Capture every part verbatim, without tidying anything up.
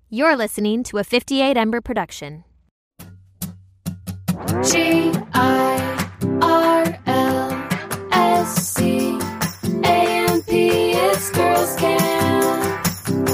You're listening to a fifty-eight Ember production. G I R L S C A M P, it's Girls Camp.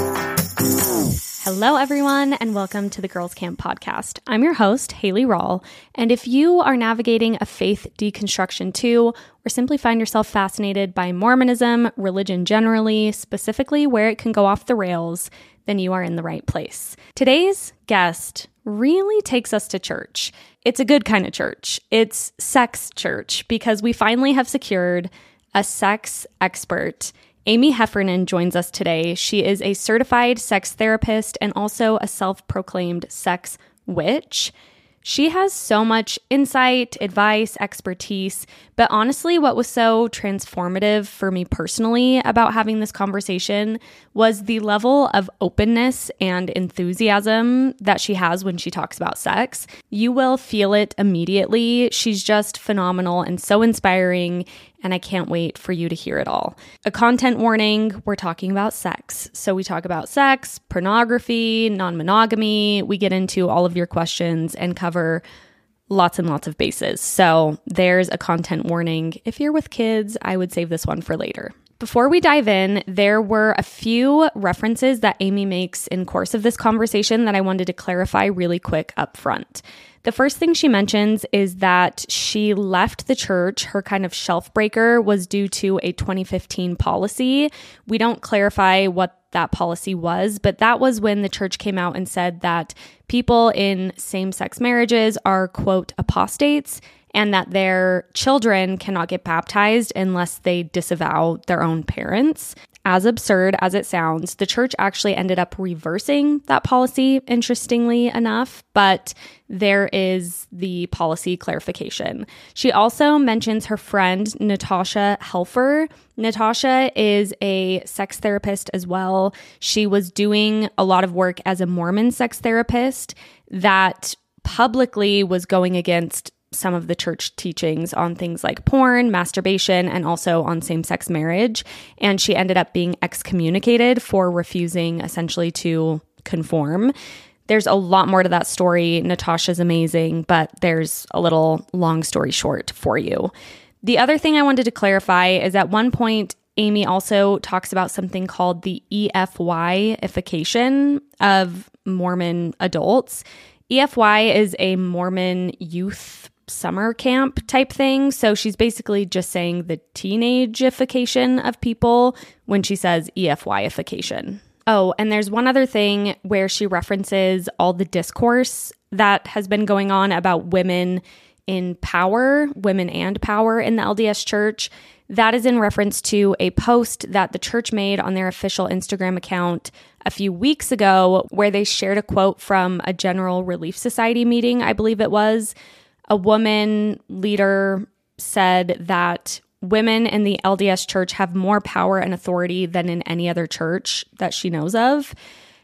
Hello, everyone, and welcome to the Girls Camp podcast. I'm your host, Haley Rawl, and if you are navigating a faith deconstruction too, or simply find yourself fascinated by Mormonism, religion generally, specifically where it can go off the rails, then you are in the right place. Today's guest really takes us to church. It's a good kind of church. It's sex church, because we finally have secured a sex expert. Amy Heffernan joins us today. She is a certified sex therapist and also a self-proclaimed sex witch. She has so much insight, advice, expertise, but honestly, what was so transformative for me personally about having this conversation was the level of openness and enthusiasm that she has when she talks about sex. You will feel it immediately. She's just phenomenal and so inspiring, and I can't wait for you to hear it all. A content warning, we're talking about sex. So we talk about sex, pornography, non-monogamy. We get into all of your questions and cover lots and lots of bases. So there's a content warning. If you're with kids, I would save this one for later. Before we dive in, there were a few references that Amy makes in course of this conversation that I wanted to clarify really quick up front. The first thing she mentions is that she left the church. Her kind of shelf breaker was due to a twenty fifteen policy. We don't clarify what that policy was, but that was when the church came out and said that people in same-sex marriages are, quote, apostates, and that their children cannot get baptized unless they disavow their own parents. As absurd as it sounds, the church actually ended up reversing that policy, interestingly enough, but there is the policy clarification. She also mentions her friend, Natasha Helfer. Natasha is a sex therapist as well. She was doing a lot of work as a Mormon sex therapist that publicly was going against some of the church teachings on things like porn, masturbation, and also on same-sex marriage. And she ended up being excommunicated for refusing essentially to conform. There's a lot more to that story. Natasha's amazing, but there's a little long story short for you. The other thing I wanted to clarify is at one point, Amy also talks about something called the E F Y-ification of Mormon adults. E F Y is a Mormon youth summer camp type thing. So she's basically just saying the teenage-ification of people when she says E F Y-ification. Oh, and there's one other thing where she references all the discourse that has been going on about women in power, women and power in the L D S church. That is in reference to a post that the church made on their official Instagram account a few weeks ago, where they shared a quote from a General Relief Society meeting, I believe it was. A woman leader said that women in the L D S church have more power and authority than in any other church that she knows of.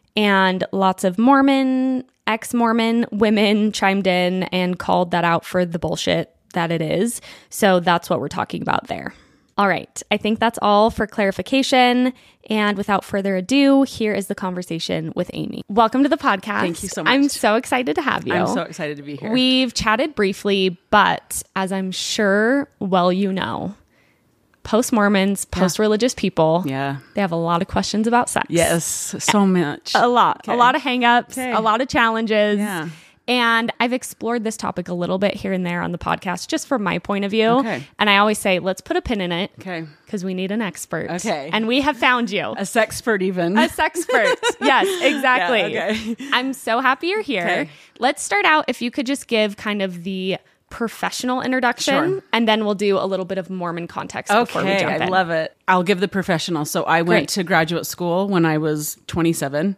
And lots of Mormon, ex-Mormon women chimed in and called that out for the bullshit that it is. So that's what we're talking about there. All right, I think that's all for clarification. And without further ado, here is the conversation with Amy. Welcome to the podcast. Thank you so much. I'm so excited to have you. I'm so excited to be here. We've chatted briefly, but as I'm sure well you know, post-Mormons, post-religious people, yeah, they have a lot of questions about sex. Yes, so much. A lot. Okay. A lot of hang-ups, Okay. a lot of challenges. Yeah. And I've explored this topic a little bit here and there on the podcast, just from my point of view. Okay. And I always say, let's put a pin in it. Okay. Because we need an expert. Okay. And we have found you. A sexpert even. A sexpert. Yes, exactly. Yeah, okay. I'm so happy you're here. Okay. Let's start out, if you could just give kind of the professional introduction, Sure. and then we'll do a little bit of Mormon context before we Okay, jump I in. love it. I'll give the professional. So I went Great. to graduate school when I was twenty-seven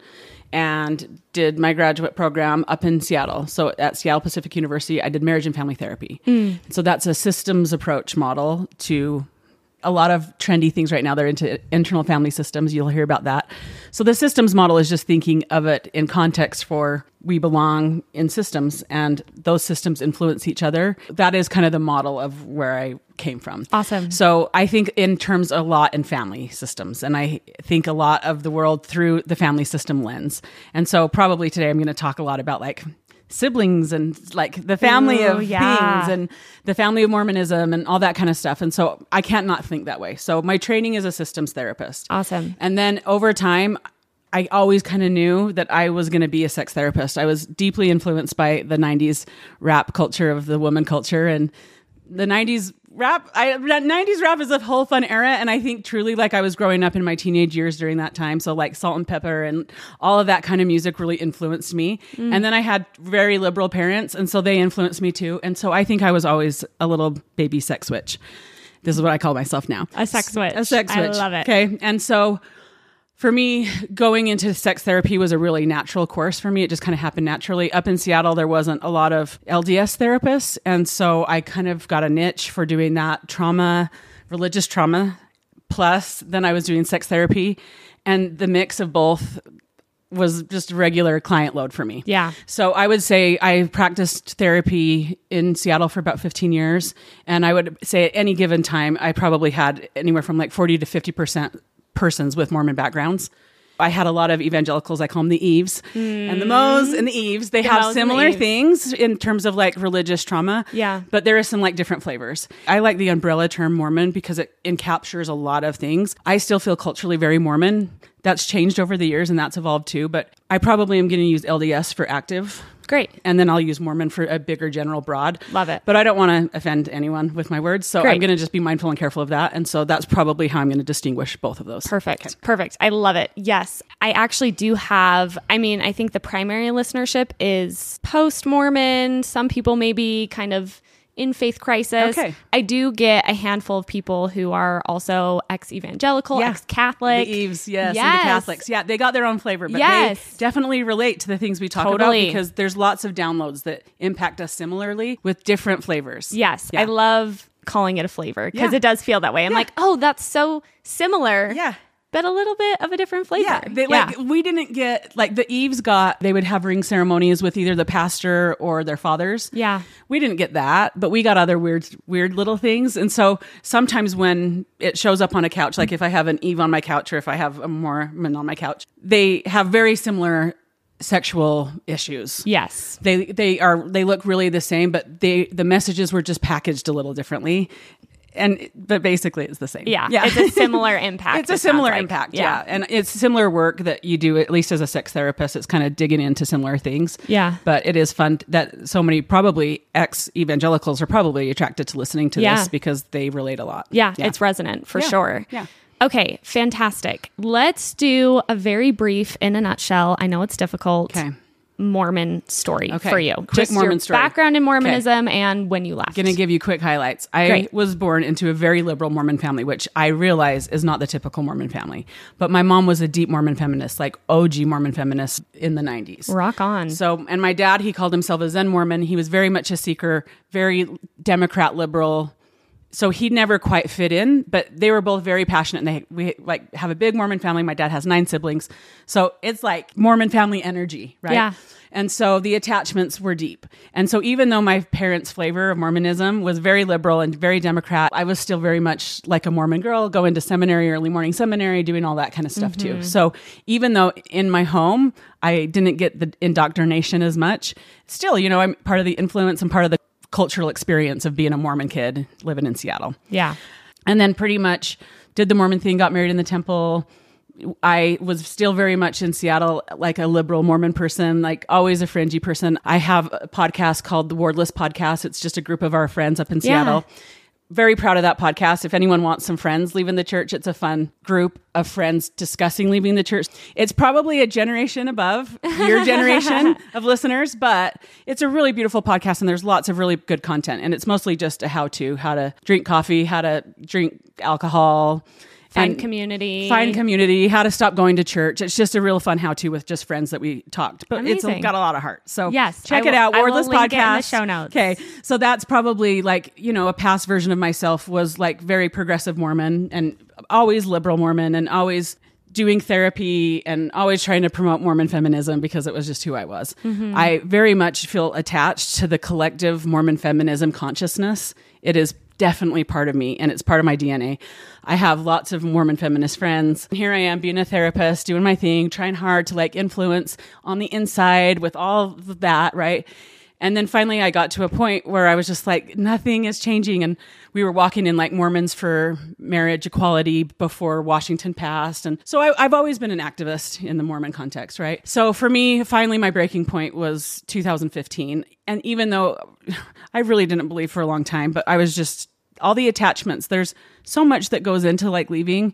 and did my graduate program up in Seattle. So at Seattle Pacific University, I did marriage and family therapy. Mm. So that's a systems approach model to a lot of trendy things right now. They're into internal family systems. You'll hear about that. So the systems model is just thinking of it in context for we belong in systems and those systems influence each other. That is kind of the model of where I came from. Awesome. So I think in terms a lot in family systems, and I think a lot of the world through the family system lens. And so probably today I'm going to talk a lot about like siblings and like the family Ooh, of yeah. things and the family of Mormonism and all that kind of stuff. And so I can't not think that way. So my training is a systems therapist. Awesome. And then over time, I always kind of knew that I was going to be a sex therapist. I was deeply influenced by the nineties rap culture of the woman culture, and the nineties rap, I, nineties rap is a whole fun era. And I think truly like I was growing up in my teenage years during that time. So like Salt and Pepper and all of that kind of music really influenced me. Mm. And then I had very liberal parents. And so they influenced me too. And so I think I was always a little baby sex switch. This is what I call myself now. A sex switch. A sex switch. I love it. Okay. And so for me, going into sex therapy was a really natural course for me. It just kind of happened naturally. Up in Seattle, there wasn't a lot of L D S therapists. And so I kind of got a niche for doing that trauma, religious trauma. Plus, then I was doing sex therapy. And the mix of both was just regular client load for me. Yeah. So I would say I practiced therapy in Seattle for about fifteen years. And I would say at any given time, I probably had anywhere from like forty to fifty percent persons with Mormon backgrounds. I had a lot of evangelicals, I call them the Eves, mm. and the Moes and the Eves. They the have similar things in terms of like religious trauma. Yeah. But there is some like different flavors. I like the umbrella term Mormon because it encaptures a lot of things. I still feel culturally very Mormon. That's changed over the years and that's evolved too. But I probably am going to use L D S for active. Great. And then I'll use Mormon for a bigger general broad. Love it. But I don't want to offend anyone with my words. So Great. I'm going to just be mindful and careful of that. And so that's probably how I'm going to distinguish both of those. Perfect. Okay. Perfect. I love it. Yes. I actually do have, I mean, I think the primary listenership is post-Mormon. Some people maybe kind of in faith crisis. Okay. I do get a handful of people who are also ex-evangelical, Yeah. ex-Catholic. The Eves, yes, Yes. and the Catholics. Yeah, they got their own flavor, but Yes. they definitely relate to the things we talk Totally. about because there's lots of downloads that impact us similarly with different flavors. Yes. Yeah. I love calling it a flavor because Yeah. it does feel that way. I'm Yeah. like, oh, that's so similar. Yeah. But a little bit of a different flavor. Yeah, they, like we didn't get like the Eves got. They would have ring ceremonies with either the pastor or their fathers. Yeah. We didn't get that, but we got other weird, weird little things. And so sometimes when it shows up on a couch, like if I have an Eve on my couch or if I have a Mormon on my couch, they have very similar sexual issues. Yes. They they are they look really the same, but they the messages were just packaged a little differently. And but basically it's the same. Yeah. yeah. It's a similar impact. It's a it sounds similar like. impact, yeah. And it's similar work that you do, at least as a sex therapist. It's kind of digging into similar things. Yeah. But it is fun that so many probably ex-evangelicals are probably attracted to listening to Yeah. this because they relate a lot. Yeah, it's resonant for Yeah. sure. Yeah. Okay, fantastic. Let's do a very brief, in a nutshell, I know it's difficult, Okay. Mormon story Okay. for you. Quick Just Mormon your story. background in Mormonism and when you left. Going to give you quick highlights. I Great. was born into a very liberal Mormon family, which I realize is not the typical Mormon family. But my mom was a deep Mormon feminist, like O G Mormon feminist in the nineties. Rock on. So, and my dad, he called himself a Zen Mormon. He was very much a seeker, very Democrat liberal. So he never quite fit in, but they were both very passionate. And they we like have a big Mormon family. My dad has nine siblings, so it's like Mormon family energy, right? Yeah. And so the attachments were deep. And so even though my parents' flavor of Mormonism was very liberal and very Democrat, I was still very much like a Mormon girl, going to seminary, early morning seminary, doing all that kind of stuff Mm-hmm. too. So even though in my home I didn't get the indoctrination as much, still, you know, I'm part of the influence and part of the cultural experience of being a Mormon kid living in Seattle. yeah. And then pretty much did the Mormon thing, got married in the temple. I was still very much in Seattle, like a liberal Mormon person, like always a fringy person. I have a podcast called the Wordless Podcast. It's just a group of our friends up in Yeah. Seattle. Very proud of that podcast. If anyone wants some friends leaving the church, it's a fun group of friends discussing leaving the church. It's probably a generation above your generation of listeners, but it's a really beautiful podcast and there's lots of really good content. And it's mostly just a how-to, how to drink coffee, how to drink alcohol, Find and community. Find community, how to stop going to church. It's just a real fun how-to with just friends that we talked. But Amazing. It's got a lot of heart. So Yes, check I it will- out. I will Wordless link it in Podcast. the show notes. Okay. So that's probably like, you know, a past version of myself was like very progressive Mormon and always liberal Mormon and always doing therapy and always trying to promote Mormon feminism because it was just who I was. Mm-hmm. I very much feel attached to the collective Mormon feminism consciousness. It is definitely part of me and it's part of my D N A. I have lots of Mormon feminist friends. Here I am being a therapist, doing my thing, trying hard to like influence on the inside with all of that, right? And then finally I got to a point where I was just like, nothing is changing. And we were walking in like Mormons for marriage equality before Washington passed. And so I, I've always been an activist in the Mormon context, right? So for me, finally, my breaking point was two thousand fifteen. And even though I really didn't believe for a long time, but I was just, all the attachments, there's so much that goes into like leaving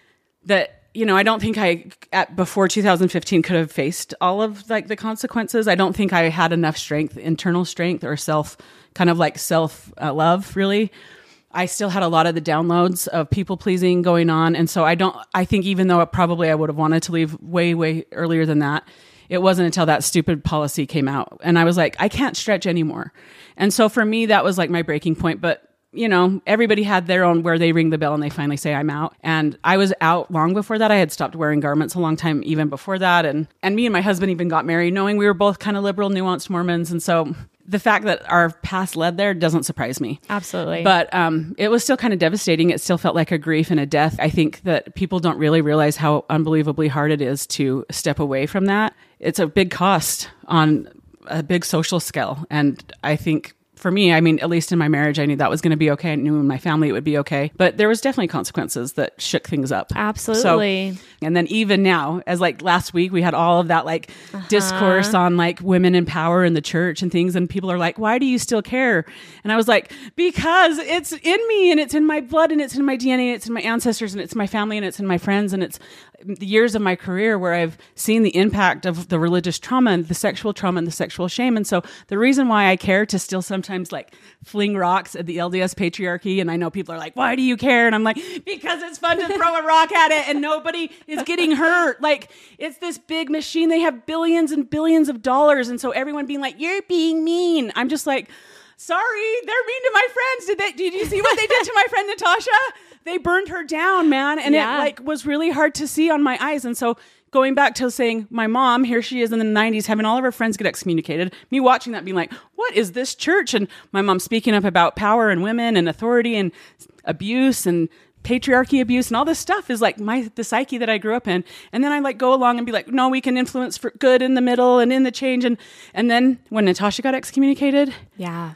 that, you know, I don't think I, at before two thousand fifteen could have faced all of like the consequences. I don't think I had enough strength, internal strength or self, kind of like self uh, love, really. I still had a lot of the downloads of people pleasing going on. And so I don't, I think even though it probably I would have wanted to leave way, way earlier than that, it wasn't until that stupid policy came out. And I was like, I can't stretch anymore. And so for me, that was like my breaking point. But you know, everybody had their own where they ring the bell and they finally say I'm out. And I was out long before that. I had stopped wearing garments a long time, even before that. And, and me and my husband even got married knowing we were both kind of liberal, nuanced Mormons. And so the fact that our past led there doesn't surprise me. Absolutely. But um, it was still kind of devastating. It still felt like a grief and a death. I think that people don't really realize how unbelievably hard it is to step away from that. It's a big cost on a big social scale. And I think for me, I mean, at least in my marriage, I knew that was going to be okay. I knew in my family it would be okay. But there was definitely consequences that shook things up. Absolutely. So, and then even now, as like last week, we had all of that like uh-huh. discourse on like women in power in the church and things. And people are like, why do you still care? And I was like, because it's in me and it's in my blood and it's in my D N A and it's in my ancestors and it's my family and it's in my friends and it's the years of my career where I've seen the impact of the religious trauma and the sexual trauma and the sexual shame. And so the reason why I care to still sometimes like fling rocks at the L D S patriarchy. And I know people are like, why do you care? And I'm like, because it's fun to throw a rock at it and nobody is getting hurt. Like it's this big machine. They have billions and billions of dollars. And so everyone being like, you're being mean. I'm just like, sorry, they're mean to my friends. Did they, did you see what they did to my friend Natasha? They burned her down, man. And yeah. it like was really hard to see on my eyes. And so going back to saying my mom, here she is in the nineties, having all of her friends get excommunicated, me watching that being like, what is this church? And my mom speaking up about power and women and authority and abuse and patriarchy abuse and all this stuff is like my, the psyche that I grew up in. And then I like go along and be like, no, we can influence for good in the middle and in the change. And, and then when Natasha got excommunicated. Yeah.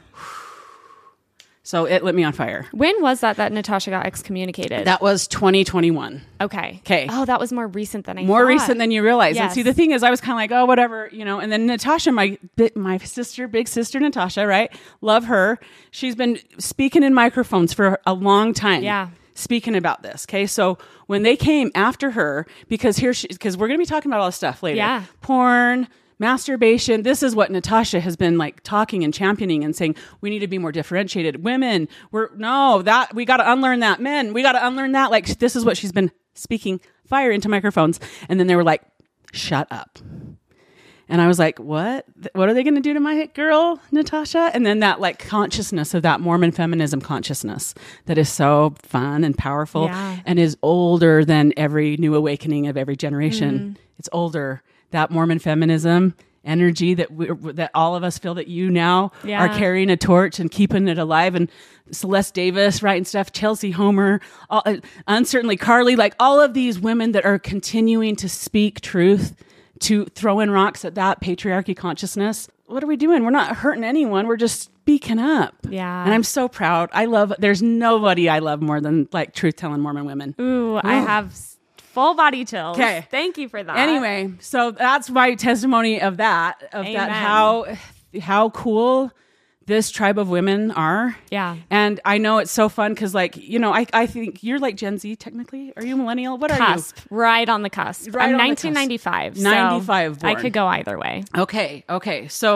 So it lit me on fire. When was that that Natasha got excommunicated? That was twenty twenty-one. Okay. Okay. Oh, that was more recent than I more thought. recent than you realize. Yes. And see, the thing is, I was kind of like, oh, whatever, you know. And then Natasha, my my sister, big sister Natasha, right? Love her. She's been speaking in microphones for a long time. Yeah. Speaking about this. Okay. So when they came after her, because here she, because we're going to be talking about all this stuff later. Yeah. Porn, masturbation. This is what Natasha has been like talking and championing and saying, we need to be more differentiated. Women, we're no, that we got to unlearn that. Men, we got to unlearn that. Like this is what she's been speaking fire into microphones. And then they were like, shut up. And I was like, what? What are they going to do to my girl, Natasha? And then that like consciousness of that Mormon feminism consciousness that is so fun and powerful yeah. and is older than every new awakening of every generation. Mm. It's older. That Mormon feminism energy that we that all of us feel that you now yeah. are carrying a torch and keeping it alive. And Celeste Davis writing stuff, Chelsea Homer, all, uh, uncertainly Carly, like all of these women that are continuing to speak truth, to throw in rocks at that patriarchy consciousness. What are we doing? We're not hurting anyone. We're just speaking up. Yeah. And I'm so proud. I love, there's nobody I love more than like truth-telling Mormon women. Ooh, Ooh. I have full body chills. Okay. Thank you for that. Anyway, so that's my testimony of that, of Amen. that, how, how cool this tribe of women are. Yeah. And I know it's so fun because, like, you know, I, I think you're like Gen Z technically. Are you millennial? What are cusp. you? Right on the cusp. Right I'm on nineteen ninety-five. the cusp. ninety-five so born. I could go either way. Okay. Okay. So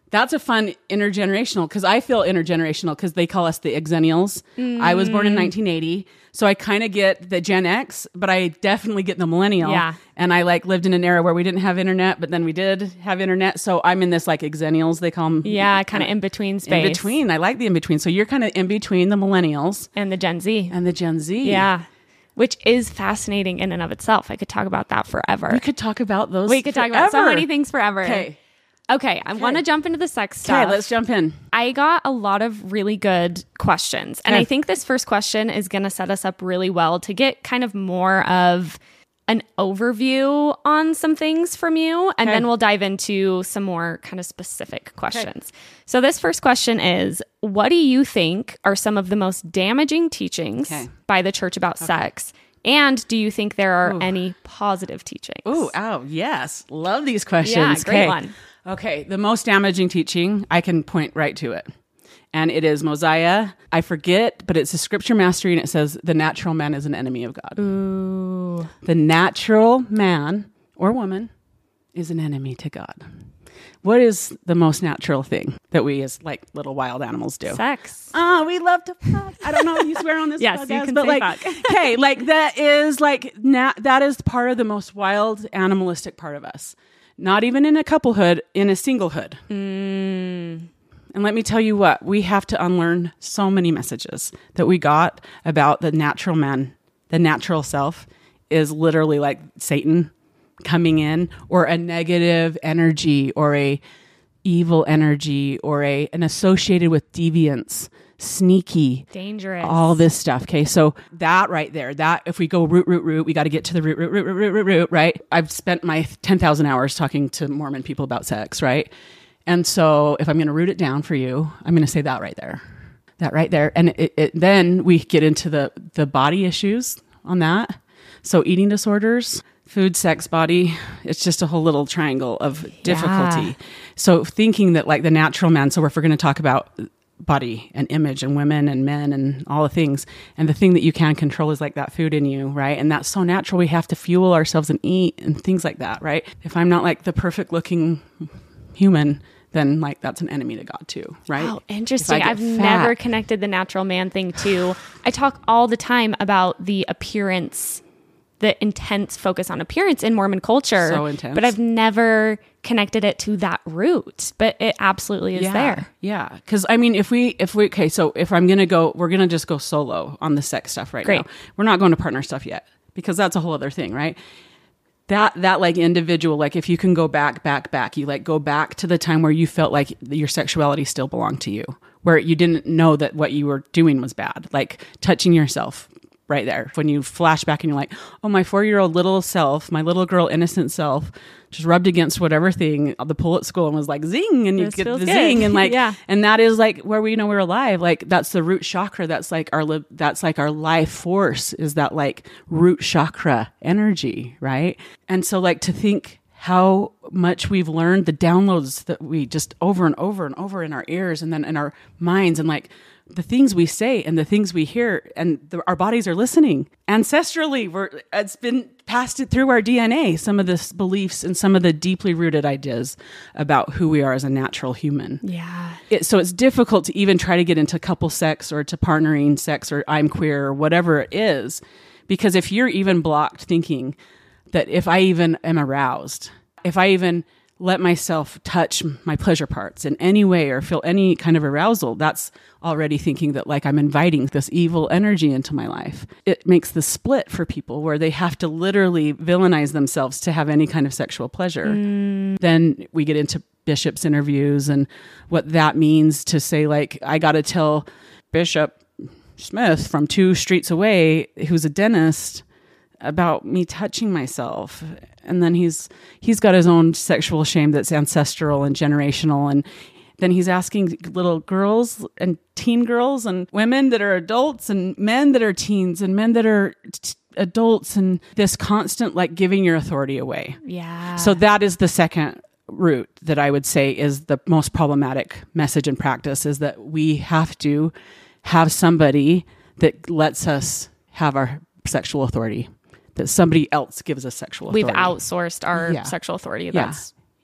That's a fun intergenerational, because I feel intergenerational because they call us the Xennials. Mm. I was born in nineteen eighty, so I kind of get the Gen X, but I definitely get the millennial. Yeah. And I like lived in an era where we didn't have internet, but then we did have internet. So I'm in this like Xennials, they call them. Yeah, kind of in between space. In between. I like the in between. So you're kind of in between the millennials and the Gen Z. And the Gen Z. Yeah. Which is fascinating in and of itself. I could talk about that forever. We could talk about those We could forever. talk about so many things forever. Okay. Okay, I want to jump into the sex stuff. Okay, let's jump in. I got a lot of really good questions. And Okay. I think this first question is going to set us up really well to get kind of more of an overview on some things from you. And Okay. then we'll dive into some more kind of specific questions. So this first question is, what do you think are some of the most damaging teachings Okay. by the church about sex? And do you think there are Ooh. any positive teachings? Oh, ow, yes. Love these questions. Yeah, great Okay. one. Okay, the most damaging teaching, I can point right to it. And it is Mosiah. I forget, but it's a scripture mastery, and it says, the natural man is an enemy of God. Ooh. The natural man or woman is an enemy to God. What is the most natural thing that we as like little wild animals do? Sex. Oh, we love to fuck. I don't know if you swear on this Yes, podcast, you can but say like, fuck. okay, like that is like, na- that is part of the most wild animalistic part of us. Not even in a couplehood, in a singlehood. Mm. And let me tell you what, we have to unlearn so many messages that we got about the natural man, the natural self is literally like Satan coming in, or a negative energy, or a evil energy, or a an associated with deviance, sneaky, Dangerous. all this stuff. Okay, so that right there, that if we go root, root, root, we got to get to the root, root, root, root, root, root, root, right? I've spent my ten thousand hours talking to Mormon people about sex, right? And so if I'm going to root it down for you, I'm going to say that right there, that right there. And it, it, then we get into the, the body issues on that. So eating disorders, food, sex, body, it's just a whole little triangle of difficulty. Yeah. So thinking that like the natural man, so if we're going to talk about body and image and women and men and all the things, and the thing that you can control is like that food in you, right? And that's so natural. We have to fuel ourselves and eat and things like that, right? If I'm not like the perfect looking human, then like that's an enemy to God too, right? Oh, interesting. If I I've get never fat- connected the natural man thing to. I talk all the time about the appearance, the intense focus on appearance in Mormon culture. So intense. But I've never connected it to that root. But it absolutely is yeah, there. Yeah. Because I mean, if we, if we, okay, so if I'm going to go, we're going to just go solo on the sex stuff right Great. now. We're not going to partner stuff yet, because that's a whole other thing, right? That, that like individual, like if you can go back, back, back, you like go back to the time where you felt like your sexuality still belonged to you, where you didn't know that what you were doing was bad, like touching yourself right there. When you flash back and you're like, oh, my four-year-old little self, my little girl, innocent self, just rubbed against whatever thing, the pull at school, and was like, zing, and you This get feels the good. zing. And like, Yeah. and that is like where we know we're alive. Like that's the root chakra. That's like our, li- that's like our life force, is that like root chakra energy. Right. And so like to think how much we've learned, the downloads that we just over and over and over in our ears and then in our minds, and like the things we say and the things we hear, and the, our bodies are listening ancestrally. We're, it's been passed it through our D N A, some of the beliefs and some of the deeply rooted ideas about who we are as a natural human. Yeah. It, so it's difficult to even try to get into couple sex or to partnering sex or I'm queer or whatever it is, because if you're even blocked thinking that if I even am aroused, if I even let myself touch my pleasure parts in any way or feel any kind of arousal, that's already thinking that like I'm inviting this evil energy into my life. It makes the split for people where they have to literally villainize themselves to have any kind of sexual pleasure. Mm. Then we get into Bishop's interviews and what that means to say, like, I got to tell Bishop Smith from two streets away, who's a dentist, about me touching myself. And then he's he's got his own sexual shame that's ancestral and generational. And then he's asking little girls and teen girls and women that are adults and men that are teens and men that are t- adults, and this constant like giving your authority away. Yeah. So that is the second root that I would say is the most problematic message and practice, is that we have to have somebody that lets us have our sexual authority, that somebody else gives us sexual We've authority. outsourced our Yeah. sexual authority. Yeah. That's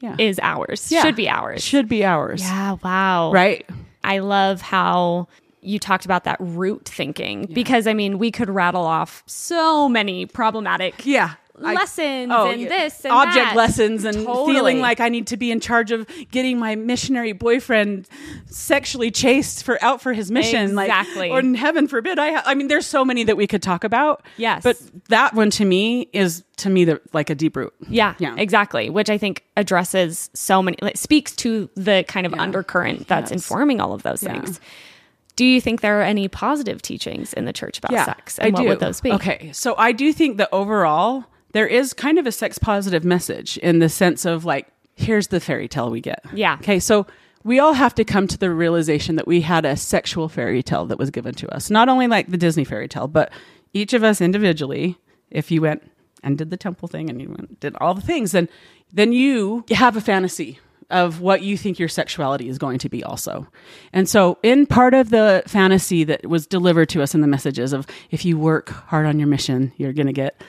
Yeah. is ours. Yeah. Should be ours. Should be ours. Yeah. Wow. Right. I love how you talked about that root thinking because I mean, we could rattle off so many problematic Yeah. I- lessons oh, and yeah. this and object that. lessons and Totally. feeling like I need to be in charge of getting my missionary boyfriend sexually chased for out for his mission. Exactly. Like, or in heaven forbid. I, ha- I mean, there's so many that we could talk about. Yes. But that one to me is to me the, like a deep root. Yeah, Yeah. exactly. Which I think addresses so many, like, speaks to the kind of Yeah. undercurrent that's Yes. informing all of those Yeah. things. Do you think there are any positive teachings in the church about Yeah, sex? And I what do. would those be? Okay. So I do think that overall, there is kind of a sex positive message in the sense of like, here's the fairy tale we get. Yeah. Okay. So we all have to come to the realization that we had a sexual fairy tale that was given to us. Not only like the Disney fairy tale, but each of us individually, if you went and did the temple thing and you went, did all the things, then, then you have a fantasy of what you think your sexuality is going to be also. And so in part of the fantasy that was delivered to us in the messages of if you work hard on your mission, you're going to get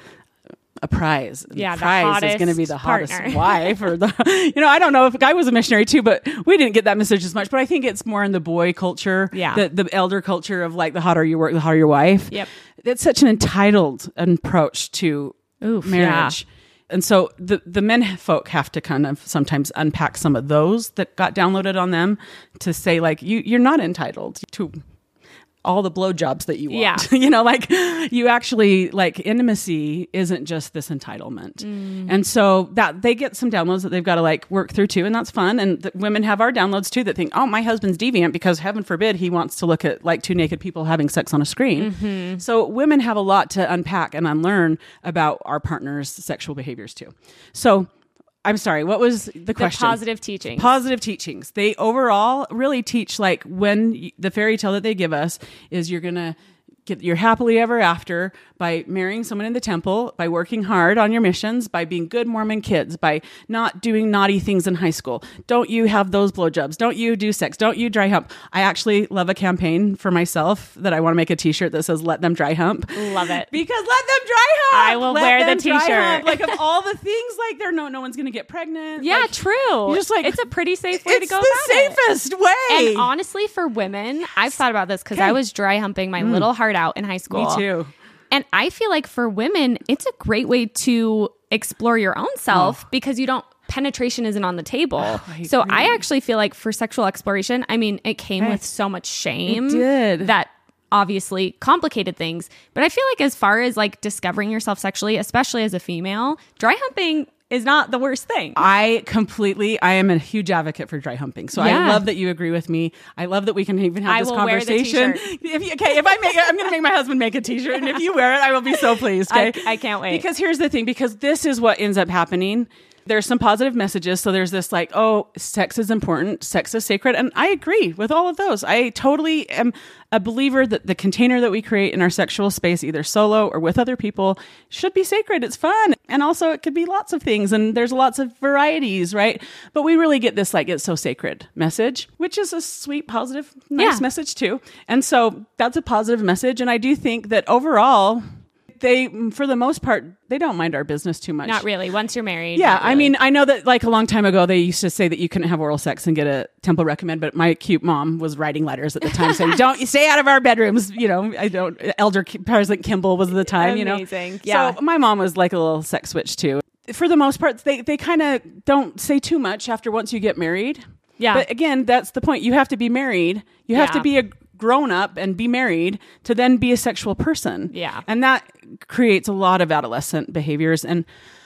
a prize. And Yeah, the the prize is going to be hottest the hottest partner. wife or the, you know, I don't know if a guy was a missionary too, but we didn't get that message as much, but I think it's more in the boy culture, Yeah. the, the elder culture of like the hotter you work, the hotter your wife. Yep. It's such an entitled approach to Oof, marriage. And so the, the men folk have to kind of sometimes unpack some of those that got downloaded on them to say like, you, you're not entitled to all the blowjobs that you want. Yeah. You know, like you actually like intimacy isn't just this entitlement. Mm. And so that they get some downloads that they've got to like work through too. And that's fun. And the women have our downloads too that think, oh, my husband's deviant because heaven forbid he wants to look at like two naked people having sex on a screen. Mm-hmm. So women have a lot to unpack and unlearn about our partner's sexual behaviors too. So I'm sorry, what was the The question? positive teachings. Positive teachings. They overall really teach like when y- the fairy tale that they give us is you're going to get your happily ever after by marrying someone in the temple, by working hard on your missions, by being good Mormon kids, by not doing naughty things in high school. Don't you have those blowjobs? Don't you do sex? Don't you dry hump? I actually love a campaign for myself that I want to make a t-shirt that says let them dry hump. Love it. Because let them dry hump. I will Let wear the them dry t-shirt. hump. Like of all the things, like there no no one's gonna get pregnant. Yeah, Like, true. you're just like it's a pretty safe way it's to go the about it. safest way. And honestly, for women, I've thought about this because Okay. I was dry humping my little heart out in high school. Me too. And I feel like for women, it's a great way to explore your own self because you don't, penetration isn't on the table. Oh, I so agree. I actually feel like for sexual exploration, I mean, it came Okay. with so much shame. It did. That obviously complicated things. But I feel like as far as like discovering yourself sexually, especially as a female, dry humping is not the worst thing. I completely, I am a huge advocate for dry humping. So Yeah. I love that you agree with me. I love that we can even have I this will wear the conversation. t-shirt. If you, okay, if I make it, I'm going to make my husband make a t-shirt. And if you wear it, I will be so pleased. Okay? I- I can't wait. Because here's the thing, because this is what ends up happening. There's some positive messages. So there's this like, oh, sex is important. Sex is sacred. And I agree with all of those. I totally am a believer that the container that we create in our sexual space, either solo or with other people, should be sacred. It's fun. And also it could be lots of things. And there's lots of varieties, right? But we really get this like, it's so sacred message, which is a sweet, positive, nice Yeah. message too. And so that's a positive message. And I do think that overall, they, for the most part, they don't mind our business too much. Not really. Once you're married. Yeah, not I really. mean, I know that like a long time ago, they used to say that you couldn't have oral sex and get a temple recommend, but my cute mom was writing letters at the time saying, don't you stay out of our bedrooms. You know, I don't, Elder K- President Kimball was at the time, you know. Amazing. Yeah. So my mom was like a little sex switch too. For the most part, they, they kind of don't say too much after once you get married. Yeah. But again, that's the point. You have to be married. You have Yeah. to be a grown up and be married to then be a sexual person. Yeah. And that creates a lot of adolescent behaviors. And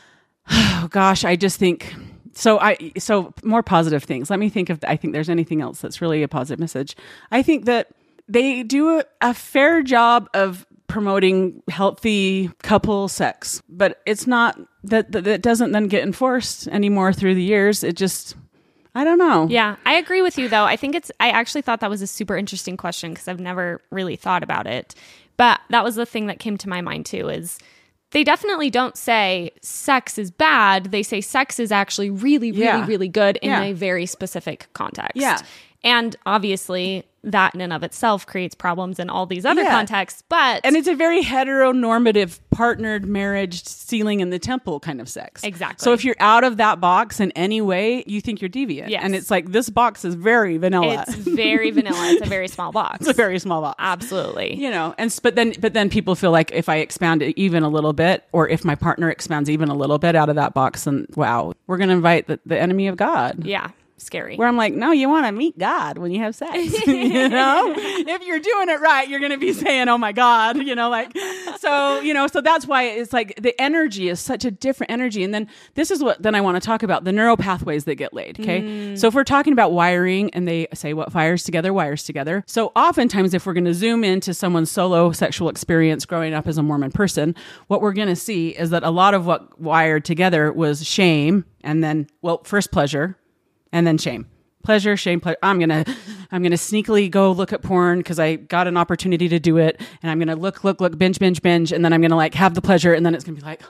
oh gosh, I just think so. I so more positive things. Let me think if I think there's anything else that's really a positive message. I think that they do a, a fair job of promoting healthy couple sex, but it's not that that, that doesn't then get enforced anymore through the years. It just I don't know. Yeah, I agree with you though. I think it's, I actually thought that was a super interesting question because I've never really thought about it. But that was the thing that came to my mind too is they definitely don't say sex is bad. They say sex is actually really, really, Yeah. really good in Yeah. a very specific context. Yeah. And obviously that in and of itself creates problems in all these other Yeah. contexts. But And it's a very heteronormative partnered marriage ceiling in the temple kind of sex. Exactly. So if you're out of that box in any way, you think you're deviant. Yes. And it's like, this box is very vanilla. it's very vanilla. It's a very small box. It's a very small box. Absolutely. You know, and s- but then but then people feel like if I expand it even a little bit, or if my partner expands even a little bit out of that box, then wow, we're going to invite the, the enemy of God. Yeah. Scary. Where I'm like, no, you want to meet God when you have sex. You know, if you're doing it right, you're going to be saying, oh my God, you know, like, so, you know, so that's why it's like the energy is such a different energy. And then this is what then I want to talk about the neural pathways that get laid. Okay. Mm. So if we're talking about wiring and they say what fires together, wires together. So oftentimes if we're going to zoom into someone's solo sexual experience growing up as a Mormon person, what we're going to see is that a lot of what wired together was shame. And then, well, first pleasure. And then shame, pleasure, shame, pleasure. I'm going to, I'm going to sneakily go look at porn because I got an opportunity to do it. And I'm going to look, look, look, binge, binge, binge. And then I'm going to like have the pleasure. And then it's going to be like,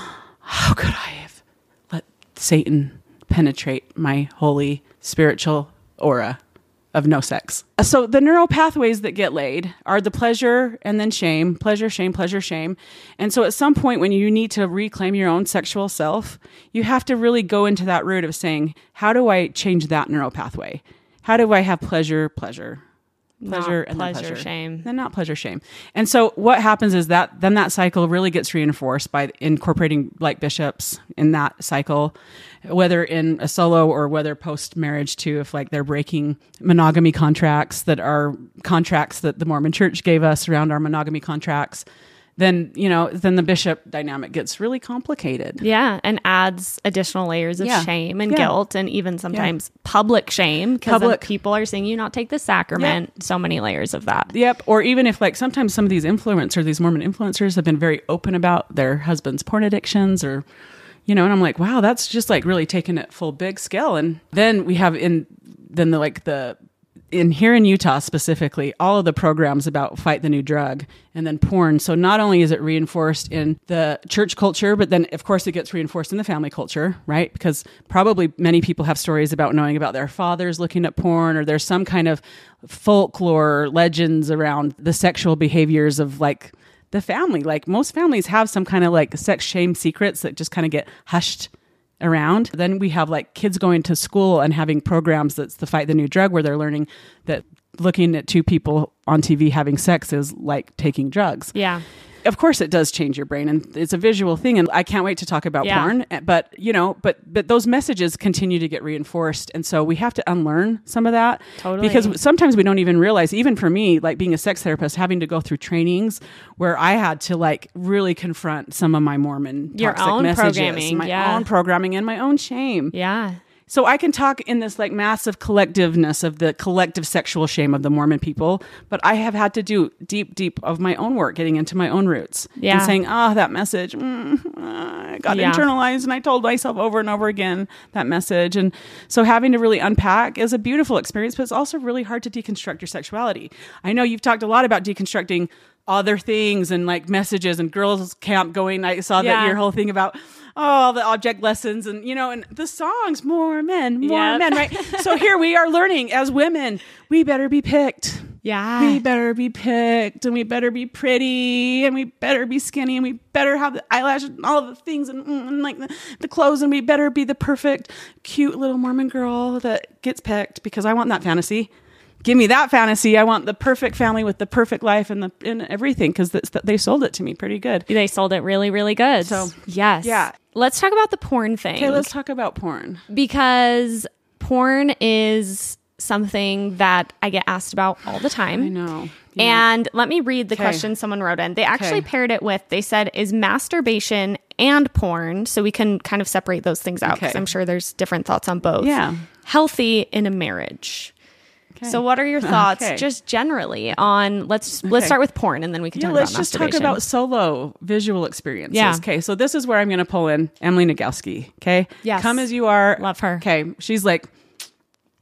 how could I have let Satan penetrate my holy spiritual aura of no sex? So the neural pathways that get laid are the pleasure and then shame, pleasure, shame, pleasure, shame. And so at some point when you need to reclaim your own sexual self, you have to really go into that root of saying, how do I change that neural pathway? How do I have pleasure, pleasure, pleasure, Not and then pleasure, pleasure, shame. then not pleasure, shame. And so what happens is that then that cycle really gets reinforced by incorporating like bishops in that cycle, whether in a solo or whether post marriage too, if like they're breaking monogamy contracts that are contracts that the Mormon Church gave us around our monogamy contracts, then, you know, then the bishop dynamic gets really complicated. Yeah, and adds additional layers of Yeah. shame and Yeah. guilt, and even sometimes public shame because Public. people are seeing you not take the sacrament. So many layers of that. Yep. Or even if like sometimes some of these influencers, these Mormon influencers have been very open about their husband's porn addictions or, you know, and I'm like, wow, that's just like really taking it full big scale. And then we have in, then the like the, in here in Utah specifically, all of the programs about fight the new drug and then porn. So not only is it reinforced in the church culture, but then of course it gets reinforced in the family culture, right? Because probably many people have stories about knowing about their fathers looking at porn, or there's some kind of folklore legends around the sexual behaviors of like the family. Like most families have some kind of like sex shame secrets that just kind of get hushed around. Then we have like kids going to school and having programs that's the fight the new drug, where they're learning that looking at two people on T V having sex is like taking drugs. Yeah. Of course it does change your brain, and it's a visual thing, and I can't wait to talk about Yeah. porn, but you know, but but those messages continue to get reinforced, and so we have to unlearn some of that. Totally. Because sometimes we don't even realize, even for me, like being a sex therapist, having to go through trainings where I had to like really confront some of my Mormon Your toxic own messages, programming, my yeah. own programming and my own shame. Yeah. So I can talk in this like massive collectiveness of the collective sexual shame of the Mormon people, but I have had to do deep, deep of my own work, getting into my own roots Yeah. and saying, ah, that message, mm, uh, I got Yeah. internalized, and I told myself over and over again that message. And so having to really unpack is a beautiful experience, but it's also really hard to deconstruct your sexuality. I know you've talked a lot about deconstructing other things and like messages and girls camp going. I saw Yeah. that your whole thing about oh, the object lessons and, you know, and the songs, more men, more Yep. men, right? So here we are learning as women, we better be picked. Yeah. We better be picked, and we better be pretty, and we better be skinny, and we better have the eyelashes and all of the things and, and like the, the clothes, and we better be the perfect, cute little Mormon girl that gets picked, because I want that fantasy. Give me that fantasy. I want the perfect family with the perfect life and the and everything, because they sold it to me pretty good. They sold it really, really good. So, yes. yeah. Let's talk about the porn thing. Okay, let's talk about porn. Because porn is something that I get asked about all the time. I know. Yeah. And let me read the Okay. question someone wrote in. They actually Okay. paired it with, they said, is masturbation and porn, so we can kind of separate those things out, because Okay. I'm sure there's different thoughts on both. Yeah. Healthy in a marriage. Okay. So what are your thoughts Okay. just generally on, let's let's Okay. start with porn, and then we can Yeah, talk let's about just talk masturbation. about solo visual experiences. Yeah. Okay, so this is where I'm going to pull in Emily Nagoski. Okay, Yes. come as you are. Love her. Okay, she's like,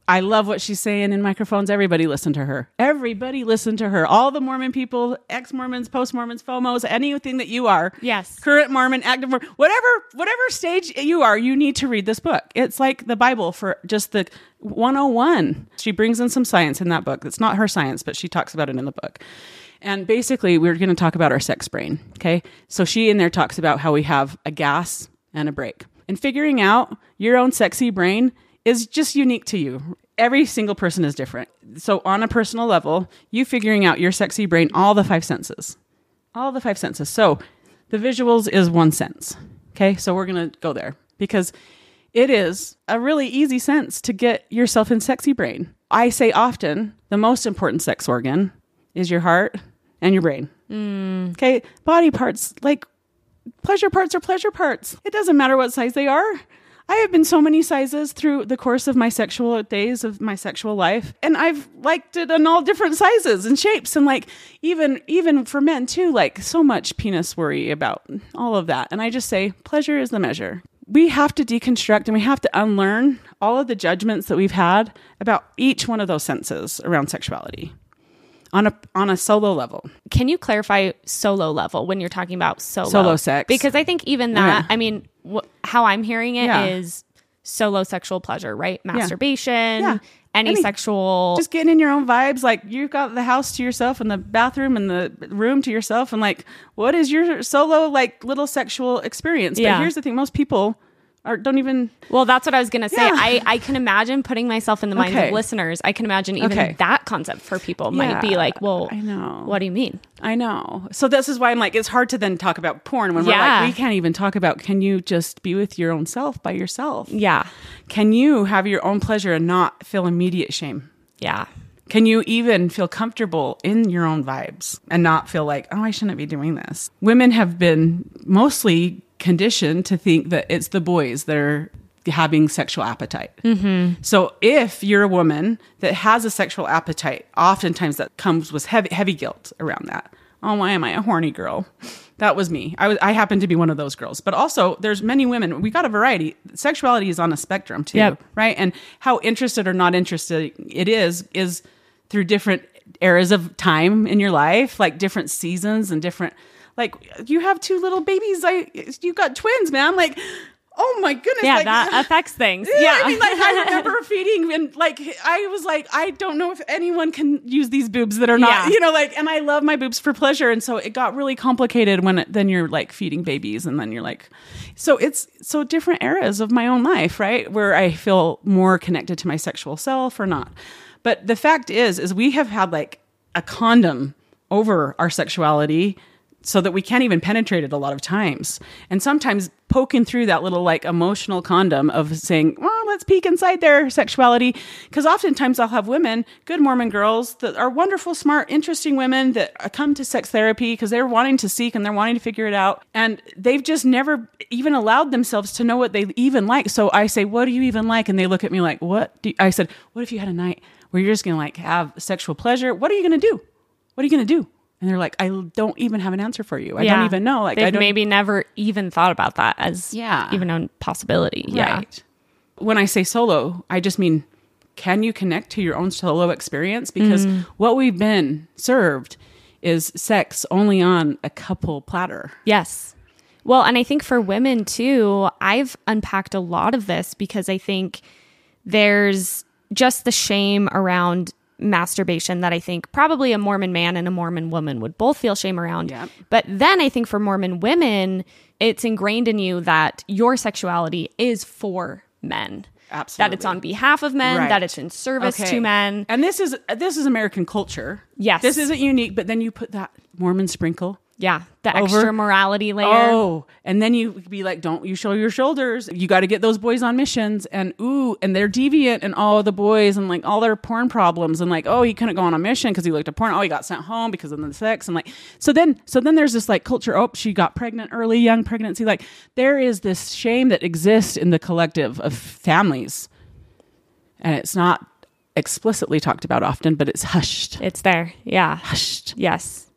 I love what she's saying in microphones. Everybody listen to her. Everybody listen to her. All the Mormon people, ex-Mormons, post-Mormons, FOMOs, anything that you are. Yes. Current Mormon, active Mormon, whatever, whatever stage you are, you need to read this book. It's like the Bible for just the one oh one. She brings in some science in that book. It's not her science, but she talks about it in the book. And basically, we're going to talk about our sex brain. Okay. So she in there talks about how we have a gas and a brake. And figuring out your own sexy brain is just unique to you. Every single person is different. So on a personal level, you figuring out your sexy brain, all the five senses, all the five senses. So the visuals is one sense. Okay. So we're going to go there because it is a really easy sense to get yourself in sexy brain. I say often the most important sex organ is your heart and your brain. Mm. Okay. Body parts, like pleasure parts are pleasure parts. It doesn't matter what size they are. I have been so many sizes through the course of my sexual days of my sexual life. And I've liked it in all different sizes and shapes. And like, even, even for men too, like so much penis worry about all of that. And I just say, pleasure is the measure. We have to deconstruct and we have to unlearn all of the judgments that we've had about each one of those senses around sexuality. On a on a solo level. Can you clarify solo level when you're talking about solo? Solo sex. Because I think even that, Yeah. I mean, wh- how I'm hearing it Yeah. is solo sexual pleasure, right? Masturbation, Yeah. any, Any- sexual... Just getting in your own vibes. Like you've got the house to yourself and the bathroom and the room to yourself. And like, what is your solo, like little sexual experience? Yeah. But here's the thing. Most people are, don't even... Well, that's what I was going to say. Yeah. I, I can imagine putting myself in the minds Okay. of listeners. I can imagine even Okay. that concept for people might be Yeah, like, well, I know. what do you mean? I know. So this is why I'm like, it's hard to then talk about porn when we're Yeah. like, we can't even talk about, can you just be with your own self by yourself? Yeah. Can you have your own pleasure and not feel immediate shame? Yeah. Can you even feel comfortable in your own vibes and not feel like, oh, I shouldn't be doing this? Women have been mostly conditioned to think that it's the boys that are having sexual appetite. Mm-hmm. So if you're a woman that has a sexual appetite, oftentimes that comes with heavy, heavy guilt around that. Oh, why am I a horny girl? That was me. I was, I happen to be one of those girls. But also, there's many women. We got a variety. Sexuality is on a spectrum too, Yep. right? And how interested or not interested it is is through different eras of time in your life, like different seasons and different. Like you have two little babies. I you got twins, man. Like. Oh my goodness. Yeah, like, that affects things. Yeah, Yeah. I mean, like I remember feeding and like I was like, I don't know if anyone can use these boobs that are not, Yeah. you know, like, and I love my boobs for pleasure, and so it got really complicated when it, then you're like feeding babies, and then you're like, so it's so different eras of my own life, right, where I feel more connected to my sexual self or not. But the fact is, is we have had like a condom over our sexuality. So that we can't even penetrate it a lot of times. And sometimes poking through that little like emotional condom of saying, well, let's peek inside their sexuality. Because oftentimes I'll have women, good Mormon girls that are wonderful, smart, interesting women that come to sex therapy because they're wanting to seek and they're wanting to figure it out. And they've just never even allowed themselves to know what they even like. So I say, what do you even like? And they look at me like, what? Do you? I said, what if you had a night where you're just going to like have sexual pleasure? What are you going to do? What are you going to do? And they're like, I don't even have an answer for you. I Yeah. don't even know. Like, They've I don't maybe never even thought about that as Yeah. even a possibility. Yeah. Right. When I say solo, I just mean, can you connect to your own solo experience? Because Mm. what we've been served is sex only on a couple platter. Yes. Well, and I think for women too, I've unpacked a lot of this because I think there's just the shame around masturbation that I think probably a Mormon man and a Mormon woman would both feel shame around. Yep. But then I think for Mormon women, it's ingrained in you that your sexuality is for men. Absolutely. That it's on behalf of men, Right. that it's in service Okay. to men. And this is this is American culture. Yes. This isn't unique, but then you put that Mormon sprinkle. Yeah. The Over- extra morality layer. Oh, and then you be like, don't you show your shoulders. You got to get those boys on missions, and ooh, and they're deviant, and all the boys, and like all their porn problems, and like, oh, he couldn't go on a mission because he looked at porn. Oh, he got sent home because of the sex, and like, so then, so then there's this like culture. Oh, she got pregnant early, young pregnancy. Like there is this shame that exists in the collective of families, and it's not explicitly talked about often, but it's hushed, It's there. Yeah. hushed. Yes.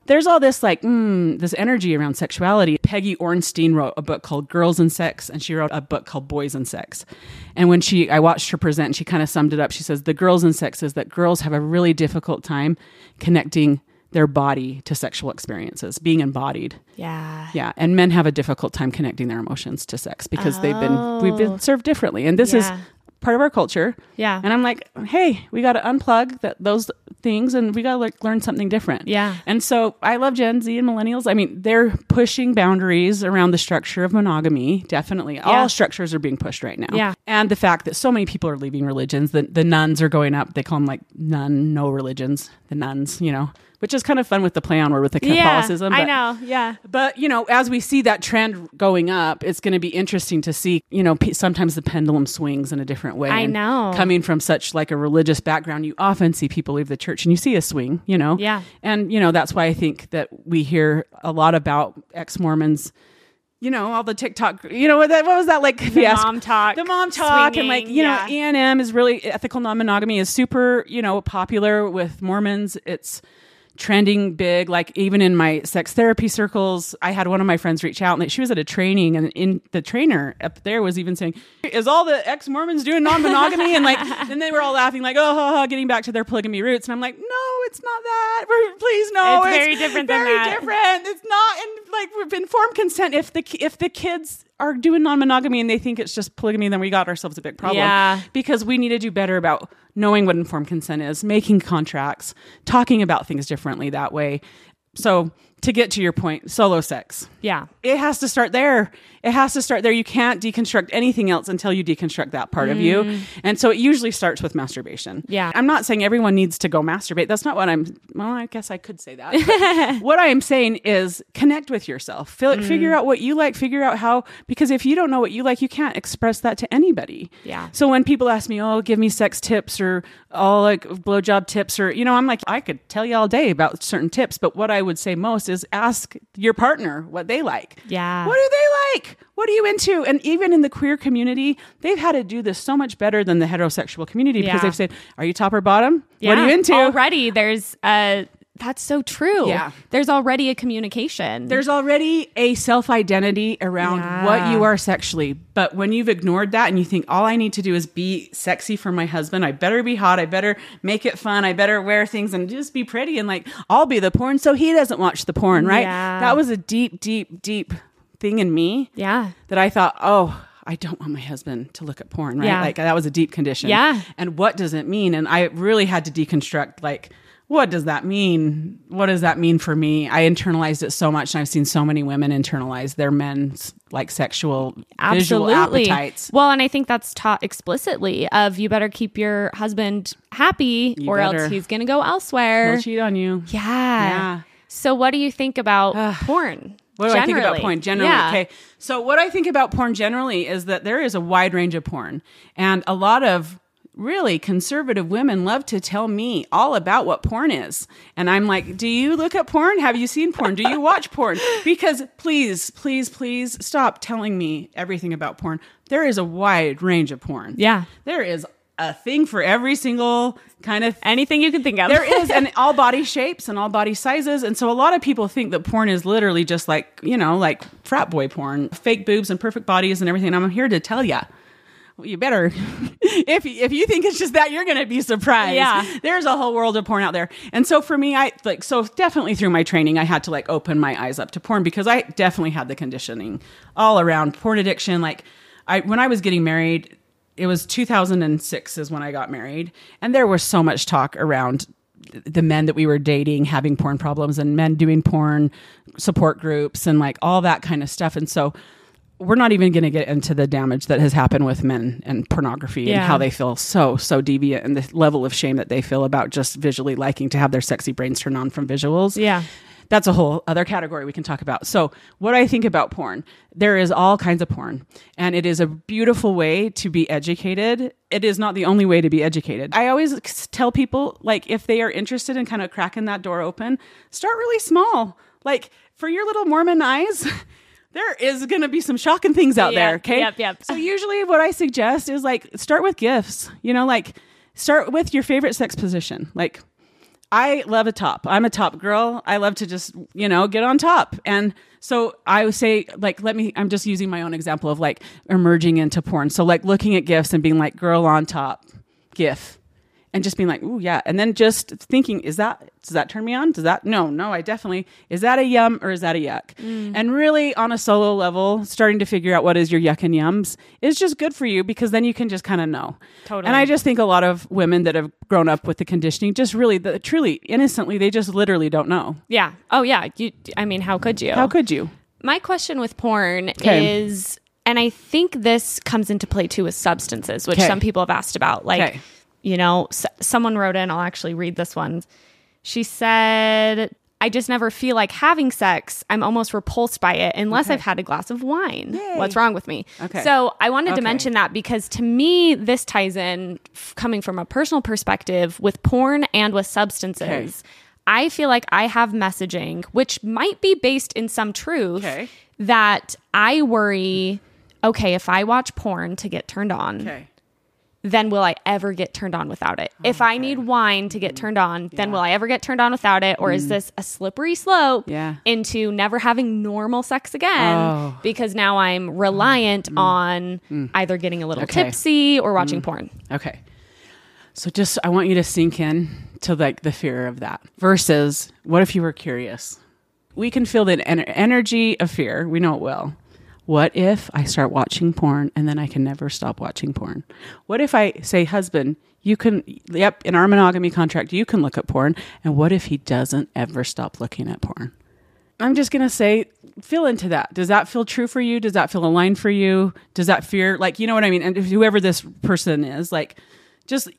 there's all this like, mm, this energy around sexuality. Peggy Ornstein wrote a book called Girls and Sex, and she wrote a book called Boys and Sex. And when she, I watched her present, and she kind of summed it up. She says, the girls and sex is that girls have a really difficult time connecting their body to sexual experiences, being embodied. Yeah. Yeah. And men have a difficult time connecting their emotions to sex because oh. they've been, we've been served differently. And this yeah. is part of our culture. Yeah. And I'm like, hey, we got to unplug that those things and we got to like learn something different. Yeah. And so I love Gen Z and millennials. I mean, they're pushing boundaries around the structure of monogamy. Definitely. Yeah. All structures are being pushed right now. Yeah. And the fact that so many people are leaving religions, the, the nuns are going up. They call them like nun, no religions, the nuns, you know, which is kind of fun with the play on word with the Catholicism. Yeah, but, I know. Yeah. But, you know, as we see that trend going up, it's going to be interesting to see, you know, p- sometimes the pendulum swings in a different way. I and know. Coming from such like a religious background, you often see people leave the church and you see a swing, you know? Yeah. And, you know, that's why I think that we hear a lot about ex-Mormons, you know, all the TikTok, you know, what, that, what was that like? The mom talk. The mom talk. Swinging, and like, you yeah. know, E and M is really, ethical non-monogamy is super, you know, popular with Mormons. It's trending big. Like even in my sex therapy circles, I had one of my friends reach out and like, she was at a training and in the trainer up there was even saying, is all the ex-Mormons doing non-monogamy? And like, and they were all laughing like, oh, ha, ha, getting back to their polygamy roots. And I'm like, no, it's not that. We're, please, no. It's, it's very different than very that. different. It's not. And like we've informed consent. If the, if the kids are doing non-monogamy and they think it's just polygamy, then we got ourselves a big problem. Yeah. Because we need to do better about knowing what informed consent is, making contracts, talking about things differently that way. So to get to your point, solo sex. Yeah. It has to start there. It has to start there. You can't deconstruct anything else until you deconstruct that part mm. of you. And so it usually starts with masturbation. Yeah. I'm not saying everyone needs to go masturbate. That's not what I'm, well, I guess I could say that. What I am saying is connect with yourself. Feel, mm. Figure out what you like, figure out how, because if you don't know what you like, you can't express that to anybody. Yeah. So when people ask me, oh, give me sex tips or all like blowjob tips or, you know, I'm like, I could tell you all day about certain tips, but what I would say most is ask your partner what they like. Yeah. What do they like? What are you into? And even in the queer community, they've had to do this so much better than the heterosexual community because yeah. they've said, are you top or bottom? Yeah. What are you into? Already there's a, that's so true. Yeah. There's already a communication. There's already a self-identity around yeah. what you are sexually. But when you've ignored that and you think, all I need to do is be sexy for my husband, I better be hot, I better make it fun, I better wear things and just be pretty and like, I'll be the porn so he doesn't watch the porn, right? Yeah. That was a deep, deep, deep thing in me. Yeah. That I thought, oh, I don't want my husband to look at porn, right? Yeah. Like that was a deep condition. Yeah. And what does it mean? And I really had to deconstruct like, what does that mean? What does that mean for me? I internalized it so much and I've seen so many women internalize their men's like sexual Absolutely. visual appetites. Well, and I think that's taught explicitly of you better keep your husband happy You or better. else he's going to go elsewhere. He'll cheat on you. Yeah. Yeah. So what do you think about porn? What do generally? I think about porn generally? Yeah. Okay. So what I think about porn generally is that there is a wide range of porn and a lot of really conservative women love to tell me all about what porn is. And I'm like, do you look at porn? Have you seen porn? Do you watch porn? Because please, please, please stop telling me everything about porn. There is a wide range of porn. Yeah. There is a thing for every single kind of anything you can think of. There is, and all body shapes and all body sizes. And so a lot of people think that porn is literally just like, you know, like frat boy porn, fake boobs and perfect bodies and everything. And I'm here to tell you. Well, you better, if if you think it's just that, you're going to be surprised. Yeah. There's a whole world of porn out there. And so for me, I like, so definitely through my training, I had to like open my eyes up to porn because I definitely had the conditioning all around porn addiction. Like I, when I was getting married, it was two thousand six is when I got married. And there was so much talk around the men that we were dating having porn problems and men doing porn support groups and like all that kind of stuff. And so we're not even going to get into the damage that has happened with men and pornography yeah. and how they feel so, so deviant and the level of shame that they feel about just visually liking to have their sexy brains turn on from visuals. Yeah. That's a whole other category we can talk about. So what I think about porn, there is all kinds of porn and it is a beautiful way to be educated. It is not the only way to be educated. I always tell people, like, if they are interested in kind of cracking that door open, start really small. Like for your little Mormon eyes, there is going to be some shocking things out yep, there. Okay. Yep. Yep. So usually what I suggest is like, start with gifts, you know, like start with your favorite sex position. Like, I love a top. I'm a top girl. I love to just, you know, get on top. And so I would say, like, let me, I'm just using my own example of like emerging into porn. So like looking at GIFs and being like, girl on top, GIF. And just being like, ooh, yeah. And then just thinking, is that, does that turn me on? Does that, no, no, I definitely, is that a yum or is that a yuck? Mm. And really on a solo level, starting to figure out what is your yuck and yums is just good for you because then you can just kind of know. Totally. And I just think a lot of women that have grown up with the conditioning, just really, the, truly, innocently, they just literally don't know. Yeah. Oh, yeah. You, I mean, how could you? How could you? My question with porn Okay. is, and I think this comes into play too with substances, which Okay. some people have asked about. Like, Okay. you know, s- someone wrote in, I'll actually read this one. She said, I just never feel like having sex. I'm almost repulsed by it unless Okay. I've had a glass of wine. Yay. What's wrong with me? Okay. So I wanted to Okay. mention that because to me, this ties in f- coming from a personal perspective with porn and with substances. Okay. I feel like I have messaging, which might be based in some truth, Okay. that I worry, okay, if I watch porn to get turned on, Okay. then will I ever get turned on without it? If I need wine to get turned on, then will I ever get turned on without it? Or is this a slippery slope Yeah. into never having normal sex again? Oh. Because now I'm reliant on either getting a little Okay. tipsy or watching porn. Okay. So just, I want you to sink in to like the fear of that versus what if you were curious? We can feel the en- energy of fear. We know it well. What if I start watching porn and then I can never stop watching porn? What if I say, husband, you can, yep, in our monogamy contract, you can look at porn. And what if he doesn't ever stop looking at porn? I'm just going to say, feel into that. Does that feel true for you? Does that feel aligned for you? Does that fear, like, you know what I mean? And if whoever this person is, like, just,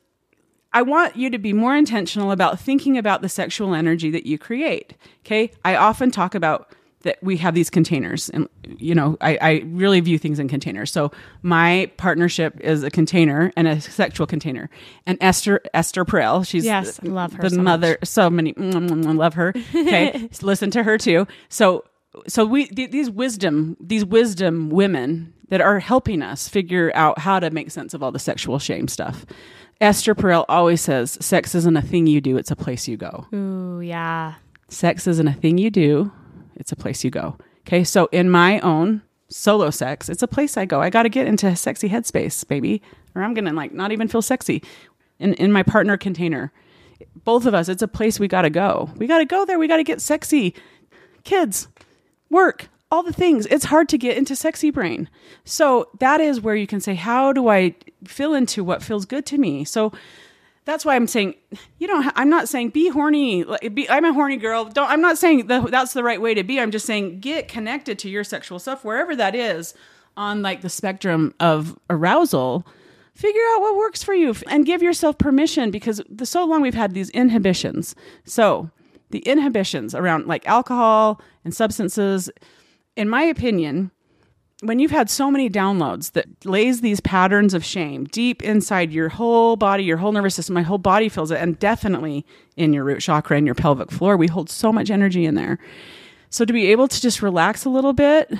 I want you to be more intentional about thinking about the sexual energy that you create. Okay. I often talk about that we have these containers and, you know, I, I really view things in containers. So my partnership is a container and a sexual container. And Esther, Esther Perel, she's Yes, love her the so mother, much. so many, mm, mm, mm, love her. Okay. Listen to her too. So, so we, th- these wisdom, these wisdom women that are helping us figure out how to make sense of all the sexual shame stuff. Esther Perel always says, sex isn't a thing you do. It's a place you go. Ooh, yeah. Sex isn't a thing you do. It's a place you go. Okay. So in my own solo sex, it's a place I go. I got to get into a sexy headspace, baby, or I'm going to like not even feel sexy. In, in my partner container, both of us, it's a place we got to go. We got to go there. We got to get sexy. Kids, work, all the things. It's hard to get into sexy brain. So that is where you can say, how do I feel into what feels good to me? So that's why I'm saying, you don't, ha- I'm not saying be horny. Like, be, I'm a horny girl. Don't, I'm not saying the, that's the right way to be. I'm just saying, get connected to your sexual stuff, wherever that is on like the spectrum of arousal. Figure out what works for you and give yourself permission, because the, so long we've had these inhibitions. So the inhibitions around like alcohol and substances, in my opinion, when you've had so many downloads that lays these patterns of shame deep inside your whole body, your whole nervous system, my whole body feels it, and definitely in your root chakra and your pelvic floor, we hold so much energy in there. So to be able to just relax a little bit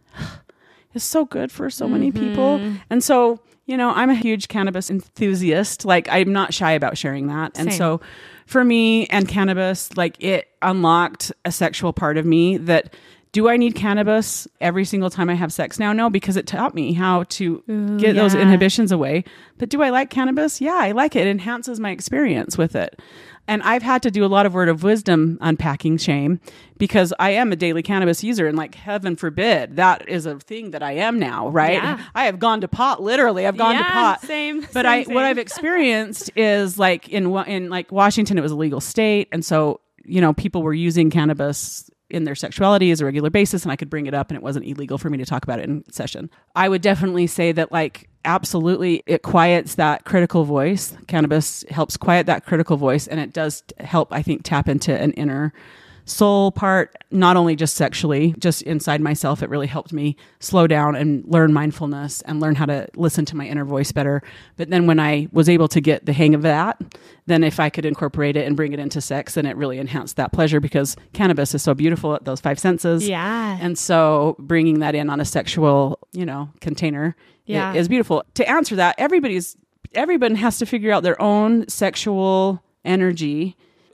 is so good for so many people. And so, you know, I'm a huge cannabis enthusiast. Like, I'm not shy about sharing that. And Same. so for me and cannabis, like, it unlocked a sexual part of me that, do I need cannabis every single time I have sex now? No, because it taught me how to Ooh, get those yeah. inhibitions away. But do I like cannabis? Yeah, I like it. It enhances my experience with it. And I've had to do a lot of word of wisdom unpacking shame, because I am a daily cannabis user, and like, heaven forbid, that is a thing that I am now, right? Yeah. I have gone to pot, literally. I've gone Yeah, to pot. same, But same, I same. what I've experienced is like in Wa- in like Washington, it was a legal state, and so, you know, people were using cannabis in their sexuality as a regular basis, and I could bring it up and it wasn't illegal for me to talk about it in session. I would definitely say that, like, absolutely, it quiets that critical voice. Cannabis helps quiet that critical voice, and it does help, I think, tap into an inner soul part, not only just sexually, just inside myself. It really helped me slow down and learn mindfulness and learn how to listen to my inner voice better. But then when I was able to get the hang of that, then if I could incorporate it and bring it into sex, then it really enhanced that pleasure, because cannabis is so beautiful at those five senses. Yeah. And so bringing that in on a sexual, you know, container Yeah. i- is beautiful. To answer that, everybody's, everyone has to figure out their own sexual energy.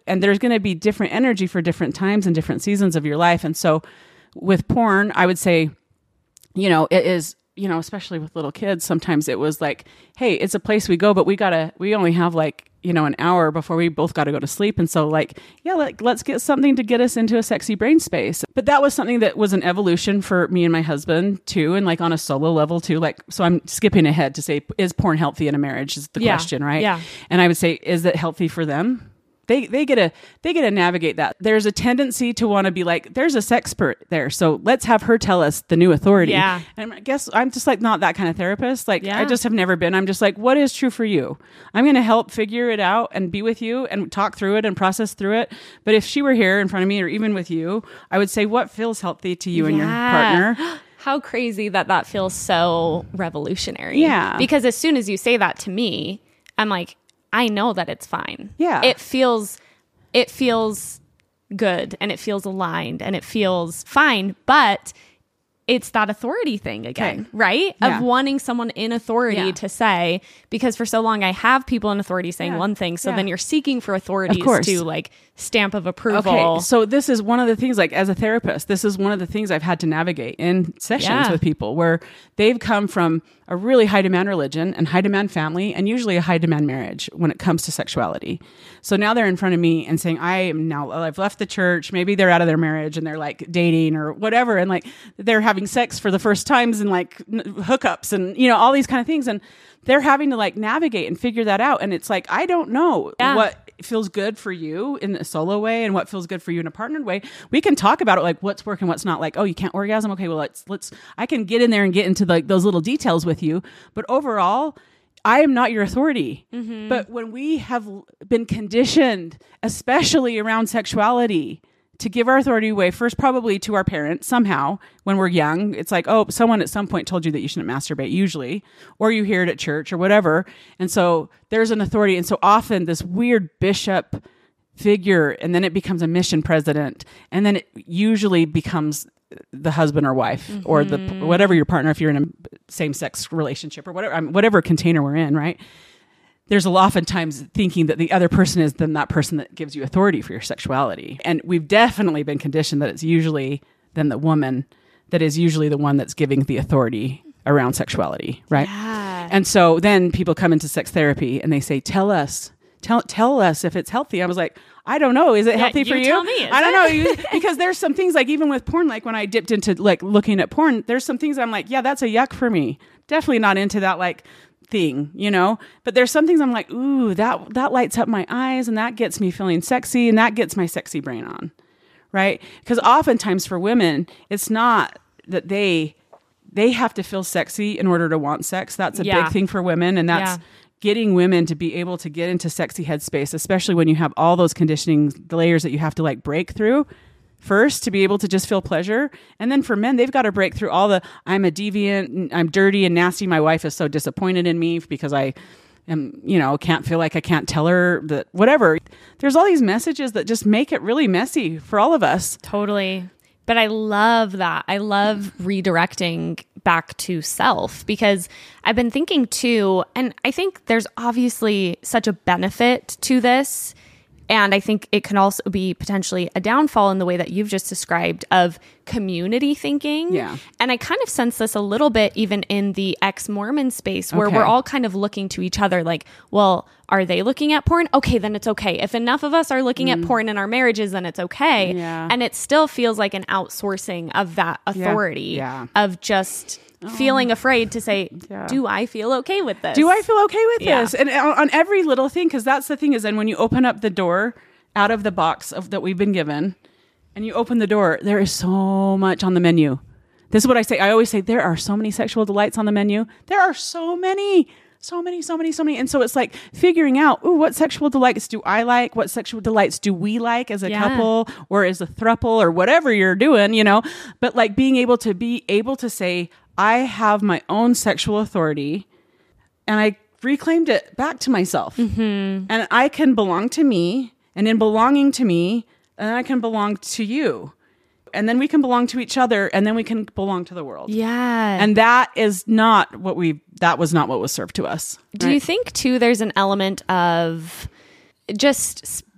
and there's going to be different energy for different times and different seasons of your life. And so with porn, I would say, you know, it is, you know, especially with little kids, sometimes it was like, hey, it's a place we go, but we gotta, we only have like, you know, an hour before we both got to go to sleep. And so like, yeah, like, let's get something to get us into a sexy brain space. But that was something that was an evolution for me and my husband too. And like on a solo level too, like, so I'm skipping ahead to say, is porn healthy in a marriage is the Yeah. question, right? Yeah. And I would say, is it healthy for them? They they get to they get to navigate that. There's a tendency to want to be like, there's a sexpert there, so let's have her tell us the new authority. Yeah. And I guess I'm just like not that kind of therapist. Like Yeah. I just have never been. I'm just like, what is true for you? I'm going to help figure it out and be with you and talk through it and process through it. But if she were here in front of me or even with you, I would say, what feels healthy to you and your Yeah. partner? How crazy that that feels so revolutionary. Yeah. Because as soon as you say that to me, I'm like, I know that it's fine. Yeah. It feels, it feels good and it feels aligned and it feels fine, but it's that authority thing again, Okay. right? Yeah. Of wanting someone in authority Yeah. to say, because for so long I have people in authority saying Yeah. one thing. So Yeah. then you're seeking for authorities course. to like stamp of approval. Okay, so this is one of the things, like as a therapist, this is one of the things I've had to navigate in sessions Yeah. with people where they've come from a really high demand religion and high demand family and usually a high demand marriage when it comes to sexuality. So now they're in front of me and saying, I am now, I've left the church, maybe they're out of their marriage and they're like dating or whatever. And like they're having sex for the first times and like n- hookups and, you know, all these kind of things. And they're having to like navigate and figure that out. And it's like, I don't know Yeah. what feels good for you in a solo way and what feels good for you in a partnered way. We can talk about it, like what's working, what's not. Like, oh, you can't orgasm. Okay, well, let's let's. I can get in there and get into like those little details with you. But overall, I am not your authority. Mm-hmm. But when we have been conditioned, especially around sexuality, to give our authority away, first probably to our parents somehow when we're young. It's like, oh, someone at some point told you that you shouldn't masturbate usually, or you hear it at church or whatever. And so there's an authority. And so often this weird bishop figure, and then it becomes a mission president. And then it usually becomes the husband or wife mm-hmm. or the whatever your partner, if you're in a same sex relationship or whatever, I mean, whatever container we're in, right? There's oftentimes thinking that the other person is then that person that gives you authority for your sexuality. And we've definitely been conditioned that it's usually then the woman that is usually the one that's giving the authority around sexuality, right? Yeah. And so then people come into sex therapy and they say, tell us, tell tell us if it's healthy. I was like, I don't know. Is it Yeah, healthy for you you? tell me, is I don't it? know. You, because there's some things like even with porn, like when I dipped into like looking at porn, there's some things I'm like, yeah, that's a yuck for me. Definitely not into that like thing, you know, but there's some things I'm like, ooh, that, that lights up my eyes and that gets me feeling sexy and that gets my sexy brain on. Right. Because oftentimes for women, it's not that they, they have to feel sexy in order to want sex. That's a Yeah. big thing for women. And that's Yeah. getting women to be able to get into sexy headspace, especially when you have all those conditioning layers that you have to like break through first to be able to just feel pleasure. And then for men, they've got to break through all the, I'm a deviant, I'm dirty and nasty. My wife is so disappointed in me because I am, you know, can't feel like I can't tell her that whatever. There's all these messages that just make it really messy for all of us. Totally. But I love that. I love redirecting back to self because I've been thinking too, and I think there's obviously such a benefit to this. And I think it can also be potentially a downfall in the way that you've just described of community thinking. Yeah. And I kind of sense this a little bit even in the ex-Mormon space where Okay. we're all kind of looking to each other like, well, are they looking at porn? Okay, then it's okay. If enough of us are looking at porn in our marriages, then it's okay. Yeah. And it still feels like an outsourcing of that authority Yeah. of just feeling afraid to say, Yeah. do I feel okay with this? Do I feel okay with Yeah. this? And on, on every little thing, because that's the thing is then when you open up the door out of the box of that we've been given and you open the door, there is so much on the menu. This is what I say. I always say there are so many sexual delights on the menu. There are so many, so many, so many, so many. And so it's like figuring out, ooh, what sexual delights do I like? What sexual delights do we like as a Yeah. couple or as a throuple or whatever you're doing, you know? But like being able to be able to say, I have my own sexual authority and I reclaimed it back to myself. Mm-hmm. And I can belong to me. And in belonging to me, then I can belong to you. And then we can belong to each other. And then we can belong to the world. Yeah. And that is not what we, that was not what was served to us. Do you think too there's an element of just s-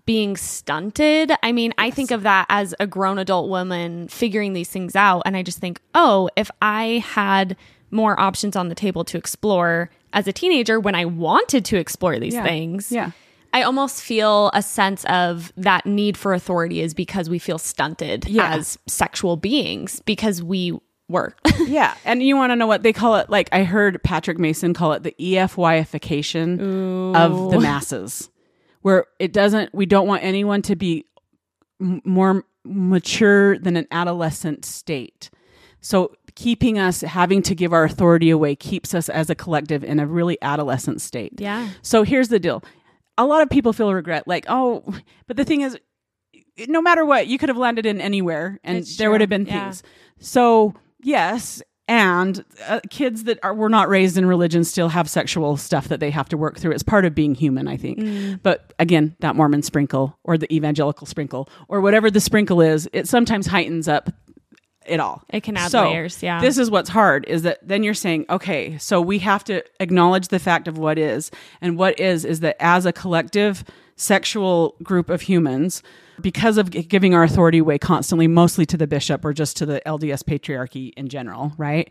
being stunted. I mean, yes. I think of that as a grown adult woman figuring these things out. And I just think, oh, if I had more options on the table to explore as a teenager when I wanted to explore these yeah. things. Yeah. I almost feel a sense of that need for authority is because we feel stunted yeah. as sexual beings because we were. yeah. And you want to know what they call it? Like I heard Patrick Mason call it the E F Y-ification Ooh. of the masses, where it doesn't, we don't want anyone to be m- more mature than an adolescent state. So keeping us having to give our authority away keeps us as a collective in a really adolescent state. Yeah. So here's the deal. A lot of people feel regret, like, oh, but the thing is, no matter what, you could have landed in anywhere and It's there true. would have been Yeah. things. So yes. And uh, kids that are, were not raised in religion still have sexual stuff that they have to work through. It's part of being human, I think. Mm. But again, that Mormon sprinkle or the evangelical sprinkle or whatever the sprinkle is, it sometimes heightens up it all. It can add so, layers, yeah. This is what's hard is that then you're saying, okay, so we have to acknowledge the fact of what is. And what is, is that as a collective sexual group of humans, because of g- giving our authority away constantly, mostly to the bishop or just to the L D S patriarchy in general, right?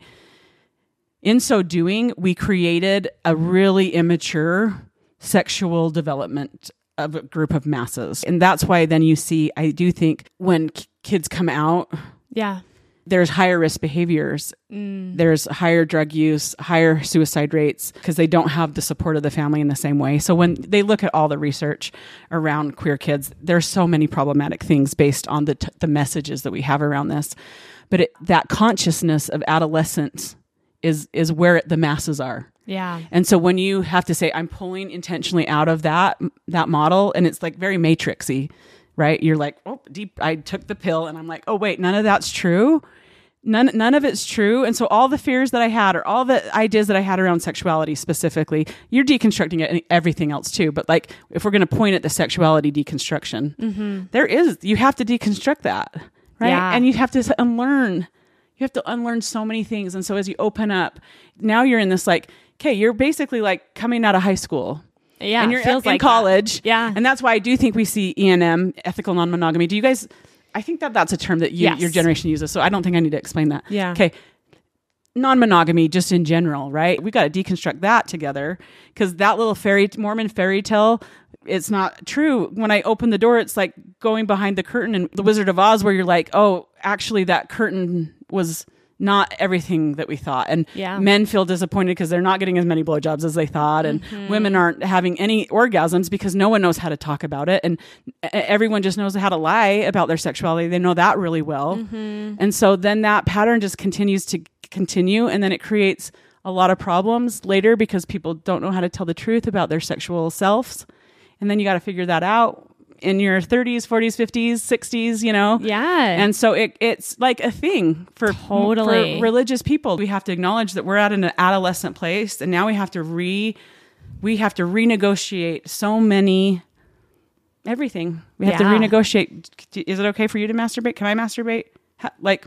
In so doing, we created a really immature sexual development of a group of masses. And that's why then you see, I do think when k- kids come out, yeah. there's higher risk behaviors. Mm. There's higher drug use, higher suicide rates because they don't have the support of the family in the same way. So when they look at all the research around queer kids, there's so many problematic things based on the t- the messages that we have around this. But it, that consciousness of adolescence is is where the masses are. Yeah. And so when you have to say, I'm pulling intentionally out of that that model, and it's like very matrixy, right? You're like, oh, deep. I took the pill, and I'm like, oh wait, none of that's true. None, none of it's true. And so all the fears that I had, or all the ideas that I had around sexuality specifically, you're deconstructing it and everything else too. But like, if we're going to point at the sexuality deconstruction, mm-hmm. there is, you have to deconstruct that, right? Yeah. And you have to unlearn. You have to unlearn so many things. And so as you open up, now you're in this like, okay, you're basically like coming out of high school. Yeah. And you're feels in like college. that. Yeah. And that's why I do think we see E N M, ethical non-monogamy. Do you guys, I think that that's a term that you, Yes. your generation uses. So I don't think I need to explain that. Yeah. Okay. Non-monogamy just in general, right? We got to deconstruct that together because that little fairy Mormon fairy tale, it's not true. When I open the door, it's like going behind the curtain in The Wizard of Oz where you're like, oh, actually that curtain was not everything that we thought. And Yeah. men feel disappointed because they're not getting as many blowjobs as they thought. And Mm-hmm. women aren't having any orgasms because no one knows how to talk about it. And e- everyone just knows how to lie about their sexuality. They know that really well. Mm-hmm. And so then that pattern just continues to continue. And then it creates a lot of problems later because people don't know how to tell the truth about their sexual selves. And then you got to figure that out in your thirties, forties, fifties, sixties, you know? Yeah. And so it it's like a thing for, Totally. for religious people. We have to acknowledge that we're at an adolescent place, and now we have to re we have to renegotiate so many everything. We have Yeah. to renegotiate. Is it okay for you to masturbate? Can I masturbate? How, like,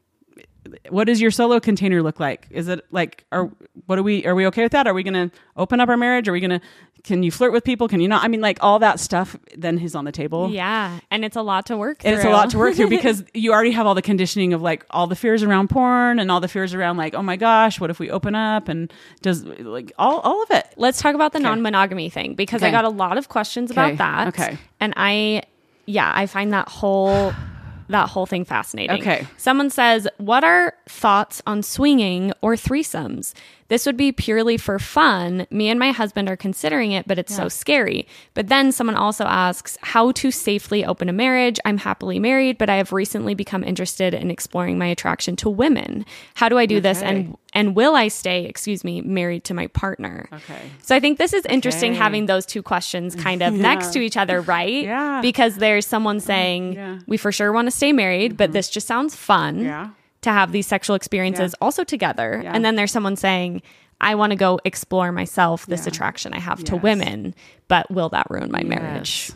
what does your solo container look like? Is it like, are what are we are we okay with that? Are we going to open up our marriage? Are we going to can you flirt with people? Can you not? I mean, like all that stuff then is on the table. Yeah. And it's a lot to work through. And it's a lot to work through because you already have all the conditioning of like all the fears around porn and all the fears around like, oh my gosh, what if we open up and does like all, all of it. Let's talk about the Okay. non-monogamy thing because I Okay. got a lot of questions Okay. about that. Okay. And I, yeah, I find that whole, that whole thing fascinating. Okay. Someone says, what are thoughts on swinging or threesomes? This would be purely for fun. Me and my husband are considering it, but it's so scary. But then someone also asks how to safely open a marriage. I'm happily married, but I have recently become interested in exploring my attraction to women. How do I do this? Okay. And and will I stay, excuse me, married to my partner? Okay. So I think this is interesting Okay. having those two questions kind of next to each other, right? Yeah. Because there's someone saying, Yeah. we for sure want to stay married, but this just sounds fun Yeah. to have these sexual experiences also together. Yeah. And then there's someone saying, I want to go explore myself, this Yeah. attraction I have to Yes. women, but will that ruin my marriage?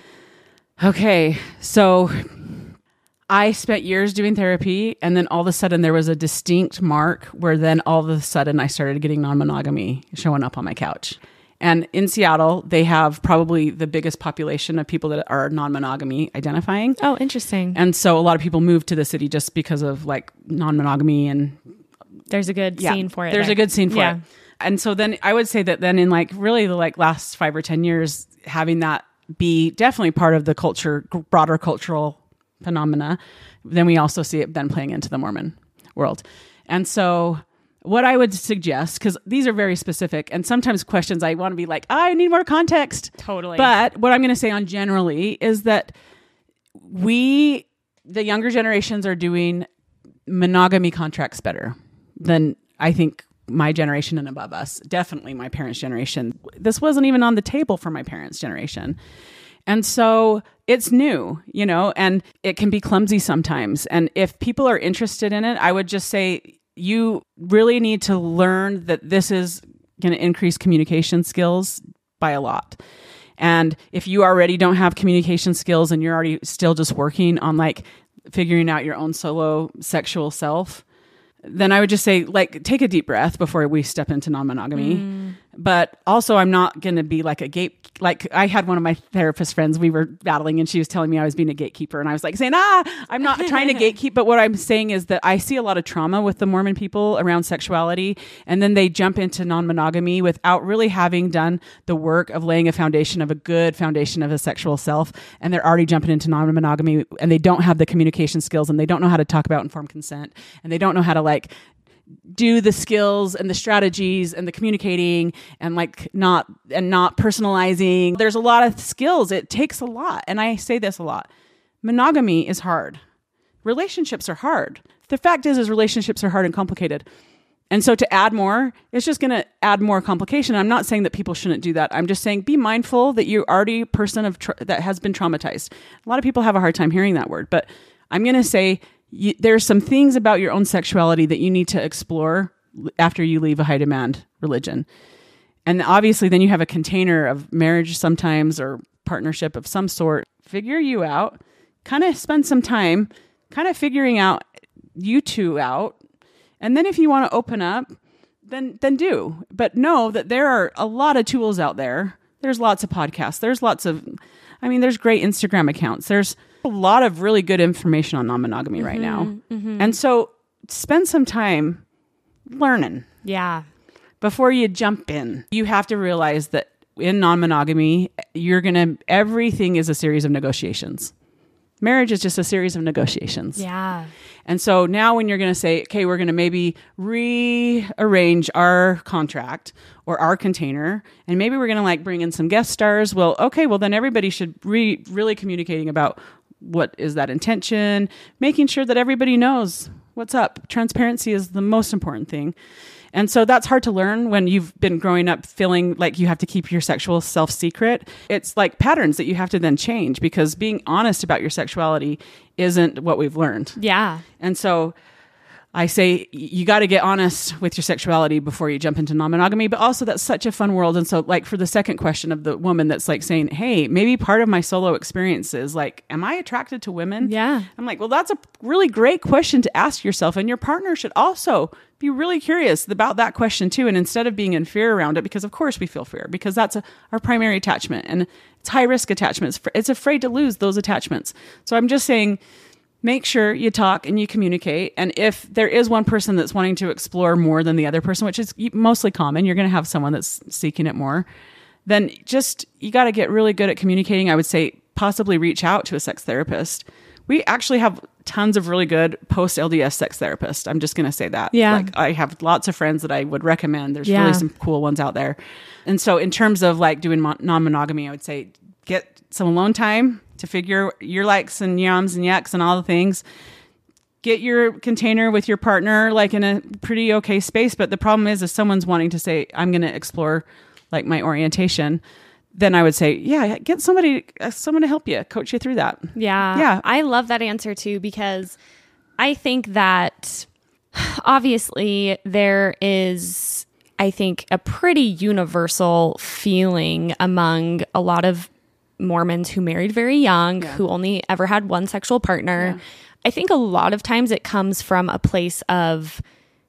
Okay. So I spent years doing therapy, and then all of a sudden there was a distinct mark where then all of a sudden I started getting non-monogamy showing up on my couch. And in Seattle, they have probably the biggest population of people that are non-monogamy identifying. Oh, interesting. And so a lot of people move to the city just because of like non-monogamy, and there's a good yeah, scene for it. There's there. a good scene for yeah. it. And so then I would say that then in like really the like last five or ten years, having that be definitely part of the culture, broader cultural phenomena, then we also see it then playing into the Mormon world. And so what I would suggest, because these are very specific, and sometimes questions I want to be like, oh, I need more context. Totally. But what I'm going to say on generally is that we, the younger generations, are doing monogamy contracts better than I think my generation and above us. Definitely my parents' generation. This wasn't even on the table for my parents' generation. And so it's new, you know, and it can be clumsy sometimes. And if people are interested in it, I would just say, you really need to learn that this is going to increase communication skills by a lot. And if you already don't have communication skills and you're already still just working on like figuring out your own solo sexual self, then I would just say, like, take a deep breath before we step into non-monogamy. Mm. But also, I'm not going to be like a gate. Like, I had one of my therapist friends, we were battling, and she was telling me I was being a gatekeeper. And I was like saying, ah, I'm not trying to gatekeep. But what I'm saying is that I see a lot of trauma with the Mormon people around sexuality. And then they jump into non-monogamy without really having done the work of laying a foundation of a good foundation of a sexual self. And they're already jumping into non-monogamy, and they don't have the communication skills, and they don't know how to talk about informed consent, and they don't know how to like do the skills and the strategies and the communicating and like not and not personalizing. There's a lot of skills. It takes a lot. And I say this a lot. Monogamy is hard. Relationships are hard. The fact is, is relationships are hard and complicated. And so to add more, it's just going to add more complication. I'm not saying that people shouldn't do that. I'm just saying be mindful that you're already a person of tra- that has been traumatized. A lot of people have a hard time hearing that word, but I'm going to say You, there's some things about your own sexuality that you need to explore after you leave a high demand religion. And obviously then you have a container of marriage sometimes or partnership of some sort. Figure you out, kind of spend some time kind of figuring out you two out. And then if you want to open up, then then do. But know that there are a lot of tools out there. There's lots of podcasts. There's lots of, I mean, there's great Instagram accounts. There's a lot of really good information on non-monogamy mm-hmm, right now. Mm-hmm. And so spend some time learning. Yeah. Before you jump in. You have to realize that in non-monogamy, you're going to, everything is a series of negotiations. Marriage is just a series of negotiations. Yeah. And so now when you're going to say, okay, we're going to maybe rearrange our contract or our container, and maybe we're going to like bring in some guest stars. Well, okay, well then everybody should be really communicating about what is that intention, making sure that everybody knows what's up. Transparency is the most important thing. And so that's hard to learn when you've been growing up feeling like you have to keep your sexual self secret. It's like patterns that you have to then change, because being honest about your sexuality isn't what we've learned. Yeah. And so I say you got to get honest with your sexuality before you jump into non-monogamy, but also that's such a fun world. And so like for the second question of the woman that's like saying, hey, maybe part of my solo experience is like, am I attracted to women? Yeah. I'm like, well, that's a really great question to ask yourself. And your partner should also be really curious about that question too. And instead of being in fear around it, because of course we feel fear, because that's a, our primary attachment, and it's high risk attachments. It's afraid to lose those attachments. So I'm just saying, make sure you talk and you communicate. And if there is one person that's wanting to explore more than the other person, which is mostly common, you're going to have someone that's seeking it more, then just, you got to get really good at communicating. I would say possibly reach out to a sex therapist. We actually have tons of really good post-L D S sex therapists. I'm just going to say that. Yeah. Like I have lots of friends that I would recommend. There's yeah. really some cool ones out there. And so in terms of like doing mon- non-monogamy, I would say get some alone time to figure your likes and yums and yucks and all the things. Get your container with your partner like in a pretty okay space. But the problem is if someone's wanting to say, I'm going to explore like my orientation, then I would say, yeah, get somebody, someone to help you, coach you through that. Yeah. Yeah. I love that answer too, because I think that obviously there is, I think, a pretty universal feeling among a lot of Mormons who married very young, yeah. who only ever had one sexual partner. Yeah. I think a lot of times it comes from a place of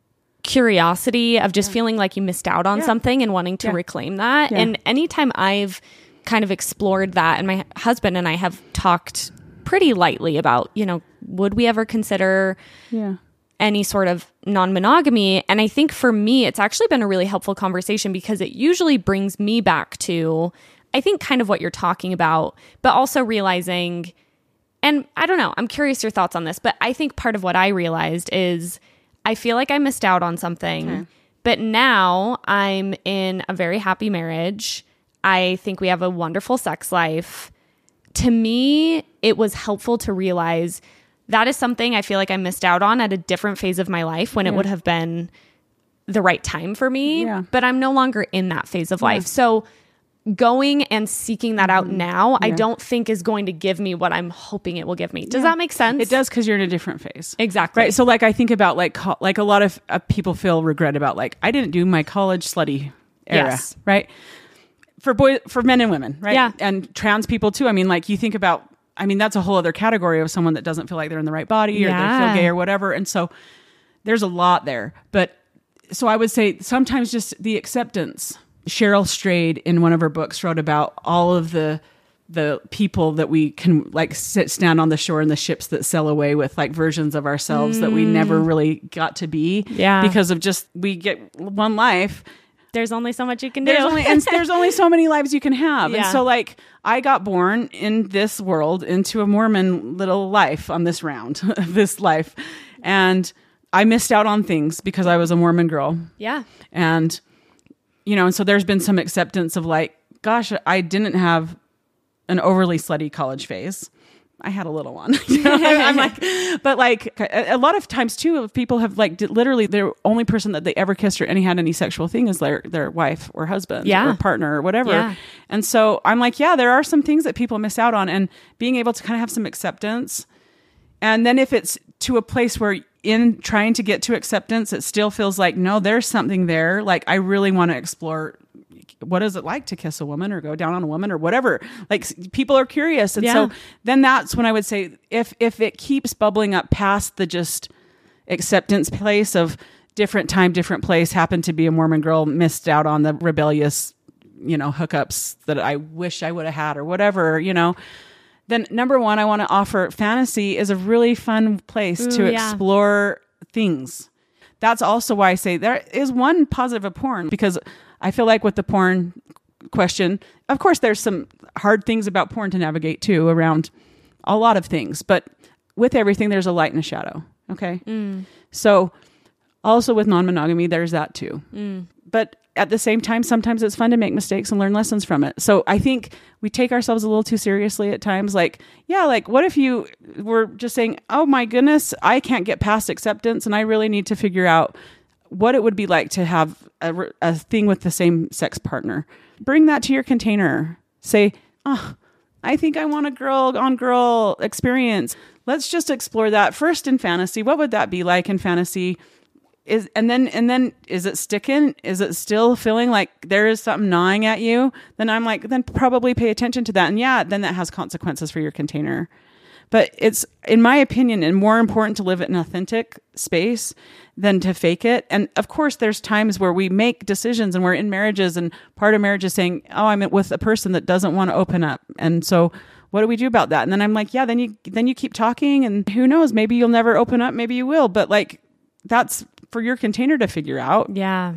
curiosity of just feeling like you missed out on Yeah. something and wanting to Yeah. reclaim that. Yeah. And anytime I've kind of explored that, and my husband and I have talked pretty lightly about, you know, would we ever consider Yeah. any sort of non-monogamy? And I think for me, it's actually been a really helpful conversation because it usually brings me back to, I think, kind of what you're talking about, but also realizing, and I don't know, I'm curious your thoughts on this, but I think part of what I realized is I feel like I missed out on something, Okay. but now I'm in a very happy marriage. I think we have a wonderful sex life. To me, it was helpful to realize that is something I feel like I missed out on at a different phase of my life when it Yeah. would have been the right time for me, Yeah. but I'm no longer in that phase of life. So going and seeking that out now, I Yeah. don't think is going to give me what I'm hoping it will give me. Does that make sense? It does, because you're in a different phase. Exactly. Right. So like I think about like co- like a lot of uh, people feel regret about like I didn't do my college slutty era. Yes. Right. For boy for men and women. Right. Yeah. And trans people too. I mean, like you think about. I mean, that's a whole other category of someone that doesn't feel like they're in the right body or Yeah. they feel gay or whatever. And so there's a lot there. But so I would say sometimes just the acceptance. Cheryl Strayed in one of her books wrote about all of the the people that we can like sit stand on the shore in the ships that sail away with like versions of ourselves that we never really got to be. Yeah. Because of just we get one life. There's only so much you can do. There's only and there's only so many lives you can have. Yeah. And so like I got born in this world into a Mormon little life on this round of this life. And I missed out on things because I was a Mormon girl. yeah. And you know, and so there's been some acceptance of like, gosh, I didn't have an overly slutty college phase. I had a little one. You know, I'm like, but like a, a lot of times too, if people have like did, literally the only person that they ever kissed or any had any sexual thing is their their wife or husband Yeah. or partner or whatever. Yeah. And so I'm like, yeah, there are some things that people miss out on, and being able to kind of have some acceptance. And then if it's to a place where in trying to get to acceptance, it still feels like, no, there's something there. Like I really want to explore what is it like to kiss a woman or go down on a woman or whatever. Like s- people are curious. And Yeah. so then that's when I would say if, if it keeps bubbling up past the just acceptance place of different time, different place, happened to be a Mormon girl, missed out on the rebellious, you know, hookups that I wish I would have had or whatever, you know, then number one, I want to offer fantasy is a really fun place Ooh, to yeah. explore things. That's also why I say there is one positive of porn, because I feel like with the porn question, of course, there's some hard things about porn to navigate too around a lot of things, but with everything, there's a light and a shadow. Okay. Mm. So also with non-monogamy, there's that too. Mm. But at the same time, sometimes it's fun to make mistakes and learn lessons from it. So I think we take ourselves a little too seriously at times. Like, yeah, like what if you were just saying, oh my goodness, I can't get past acceptance and I really need to figure out what it would be like to have a, a thing with the same sex partner. Bring that to your container. Say, oh, I think I want a girl on girl experience. Let's just explore that first in fantasy. What would that be like in fantasy? Is and then and then is it sticking? Is it still feeling like there is something gnawing at you? Then I'm like, then probably pay attention to that. And yeah, then that has consequences for your container. But it's, in my opinion, and more important to live it in an authentic space than to fake it. And of course, there's times where we make decisions and we're in marriages, and part of marriage is saying, oh, I'm with a person that doesn't want to open up. And so what do we do about that? And then I'm like, yeah, then you then you keep talking, and who knows, maybe you'll never open up, maybe you will. But like, that's for your container to figure out. Yeah.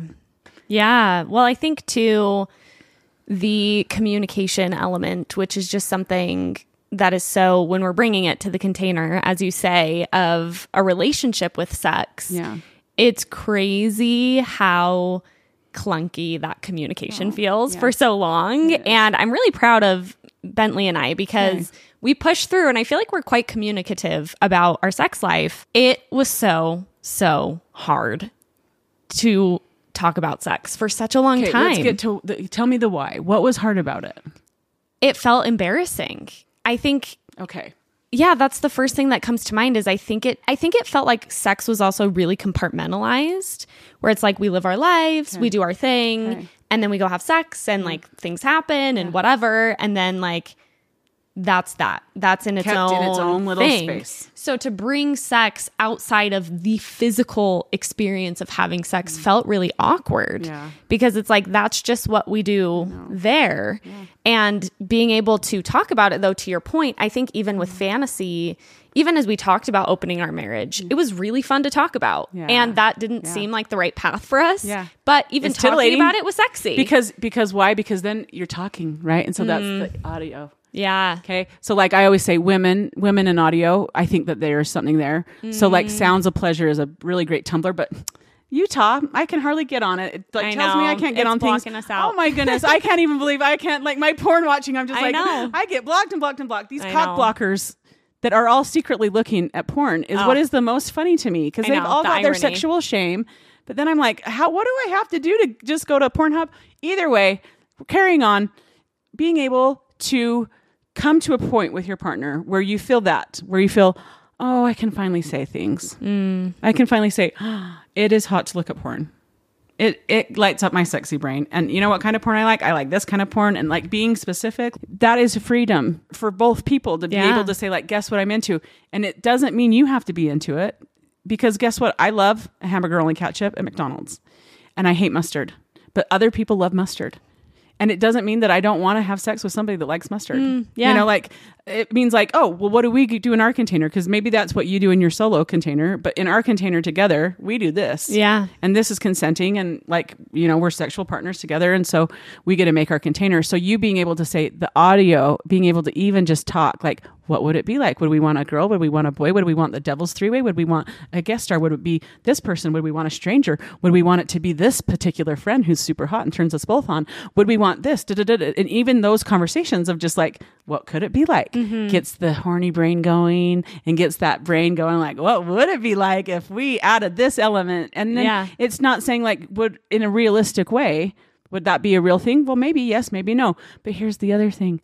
Yeah. Well, I think too, the communication element, which is just something that is so, when we're bringing it to the container, as you say, of a relationship with sex, Yeah. it's crazy how clunky that communication feels yeah. for so long. And I'm really proud of Bentley and I because Okay. we push through, and I feel like we're quite communicative about our sex life. It was so, so hard to talk about sex for such a long Okay, time. let's get to the, tell me the why. What was hard about it? It felt embarrassing. I think, Okay. yeah, that's the first thing that comes to mind is I think it, I think it felt like sex was also really compartmentalized, where it's like we live our lives, we do our thing, Okay. and then we go have sex and like things happen and whatever. And then like, that's that. That's in its Kept own in its own little thing. space. So to bring sex outside of the physical experience of having sex felt really awkward. Yeah. Because it's like, that's just what we do there. Yeah. And being able to talk about it, though, to your point, I think even with fantasy, even as we talked about opening our marriage, it was really fun to talk about. Yeah. And that didn't Yeah. seem like the right path for us. Yeah. But even It's talking titillating. about it was sexy. Because because why? Because then you're talking, right? And so that's the audio. yeah. Okay. So like I always say, women, women in audio, I think that there's something there. So like Sounds of Pleasure is a really great Tumblr, but Utah, I can hardly get on it. It like I tells me know. I can't get It's on things. blocking us out. Oh my goodness. I can't even believe I can't like my porn watching. I'm just I like, know. I get blocked and blocked and blocked. These I cock know. blockers that are all secretly looking at porn is Oh. what is the most funny to me, because I they've know, all the got their irony. sexual shame. But then I'm like, how? What do I have to do to just go to Pornhub? Either way, carrying on, being able to come to a point with your partner where you feel that, where you feel, oh, I can finally say things. Mm. I can finally say, oh, it is hot to look at porn. It it lights up my sexy brain. And you know what kind of porn I like? I like this kind of porn. And like being specific, that is freedom for both people to be Yeah. able to say, like, guess what I'm into? And it doesn't mean you have to be into it, because guess what? I love a hamburger only ketchup at McDonald's, and I hate mustard, but other people love mustard. And it doesn't mean that I don't want to have sex with somebody that likes mustard. yeah. You know, like it means like, oh, well, what do we do in our container? Because maybe that's what you do in your solo container, but in our container together, we do this. Yeah. And this is consenting, and like, you know, we're sexual partners together. And so we get to make our container. So you being able to say the audio, being able to even just talk, like, what would it be like? Would we want a girl? Would we want a boy? Would we want the devil's three way? Would we want a guest star? Would it be this person? Would we want a stranger? Would we want it to be this particular friend who's super hot and turns us both on? Would we want this? Da, da, da, da. And even those conversations of just like, what could it be like? Mm-hmm. Gets the horny brain going and gets that brain going like, what would it be like if we added this element? And then Yeah. it's not saying like, would in a realistic way, would that be a real thing? Well, maybe yes, maybe no. But here's the other thing.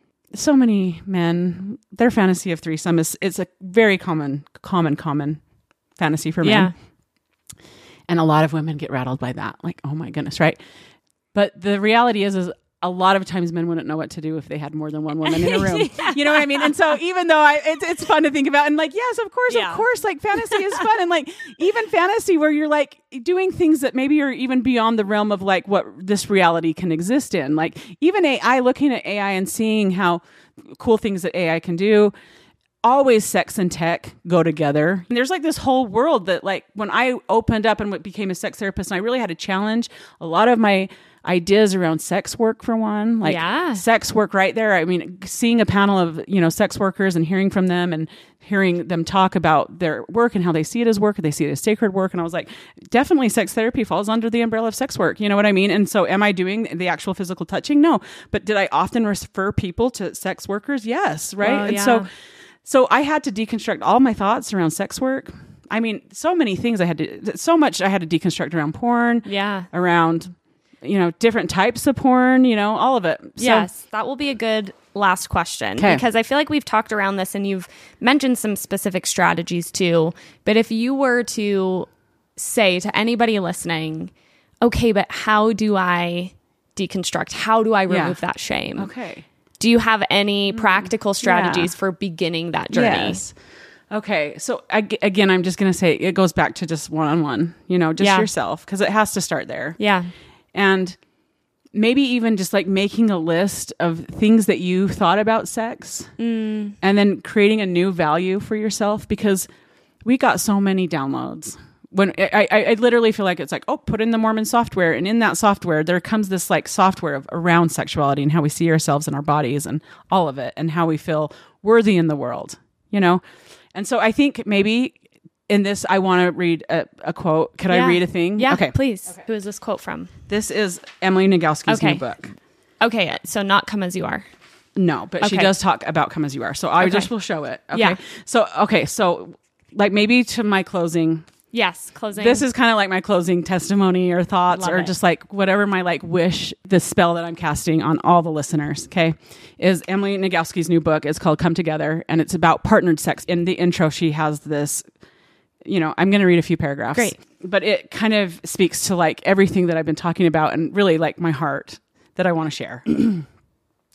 So many men, their fantasy of threesome is it's a very common, common, common fantasy for men. Yeah. And a lot of women get rattled by that. Like, oh my goodness, right? But the reality is, is a lot of times men wouldn't know what to do if they had more than one woman in a room. Yeah. You know what I mean? And so even though I, it's, it's fun to think about, and like, yes, of course, Yeah. of course, like fantasy is fun. And like even fantasy where you're like doing things that maybe are even beyond the realm of like what this reality can exist in. Like even A I, looking at A I and seeing how cool things that A I can do. Always sex and tech go together. And there's like this whole world that like when I opened up and became a sex therapist, and I really had to challenge a lot of my ideas around sex work, for one, like Yeah. sex work right there. I mean, seeing a panel of, you know, sex workers and hearing from them and hearing them talk about their work and how they see it as work, they see it as sacred work. And I was like, definitely sex therapy falls under the umbrella of sex work. You know what I mean? And so am I doing the actual physical touching? No. But did I often refer people to sex workers? Yes. Right. Well, and yeah. so So I had to deconstruct all my thoughts around sex work. I mean, so many things I had to, so much I had to deconstruct around porn, Yeah. around, you know, different types of porn, you know, all of it. So, Yes, that will be a good last question 'Kay. because I feel like we've talked around this and you've mentioned some specific strategies too. But if you were to say to anybody listening, okay, but how do I deconstruct? How do I remove Yeah. that shame? Okay. Do you have any practical strategies for beginning that journey? Yes. Okay. So I, again, I'm just going to say it goes back to just one-on-one, you know, just Yeah. yourself, because it has to start there. Yeah. And maybe even just like making a list of things that you thought about sex Mm. and then creating a new value for yourself, because we got so many downloads. When I, I, I literally feel like it's like, oh, put in the Mormon software. And in that software, there comes this like software of around sexuality and how we see ourselves and our bodies and all of it and how we feel worthy in the world, you know? And so I think maybe in this, I want to read a, a quote. Could Yeah. I read a thing? Yeah, Okay. please. Who is this quote from? This is Emily Nagoski's Okay. new book. Okay, so not Come As You Are. No, but she Okay. does talk about Come As You Are. So I Okay. just will show it. Okay. Yeah. So, okay. So like maybe to my closing, Yes, closing. this is kind of like my closing testimony or thoughts Love or it. just like whatever my like wish, the spell that I'm casting on all the listeners. Okay. Is Emily Nagoski's new book. It's called Come Together, and it's about partnered sex. In the intro, she has this, you know, I'm going to read a few paragraphs. Great. But it kind of speaks to like everything that I've been talking about and really like my heart that I want to share.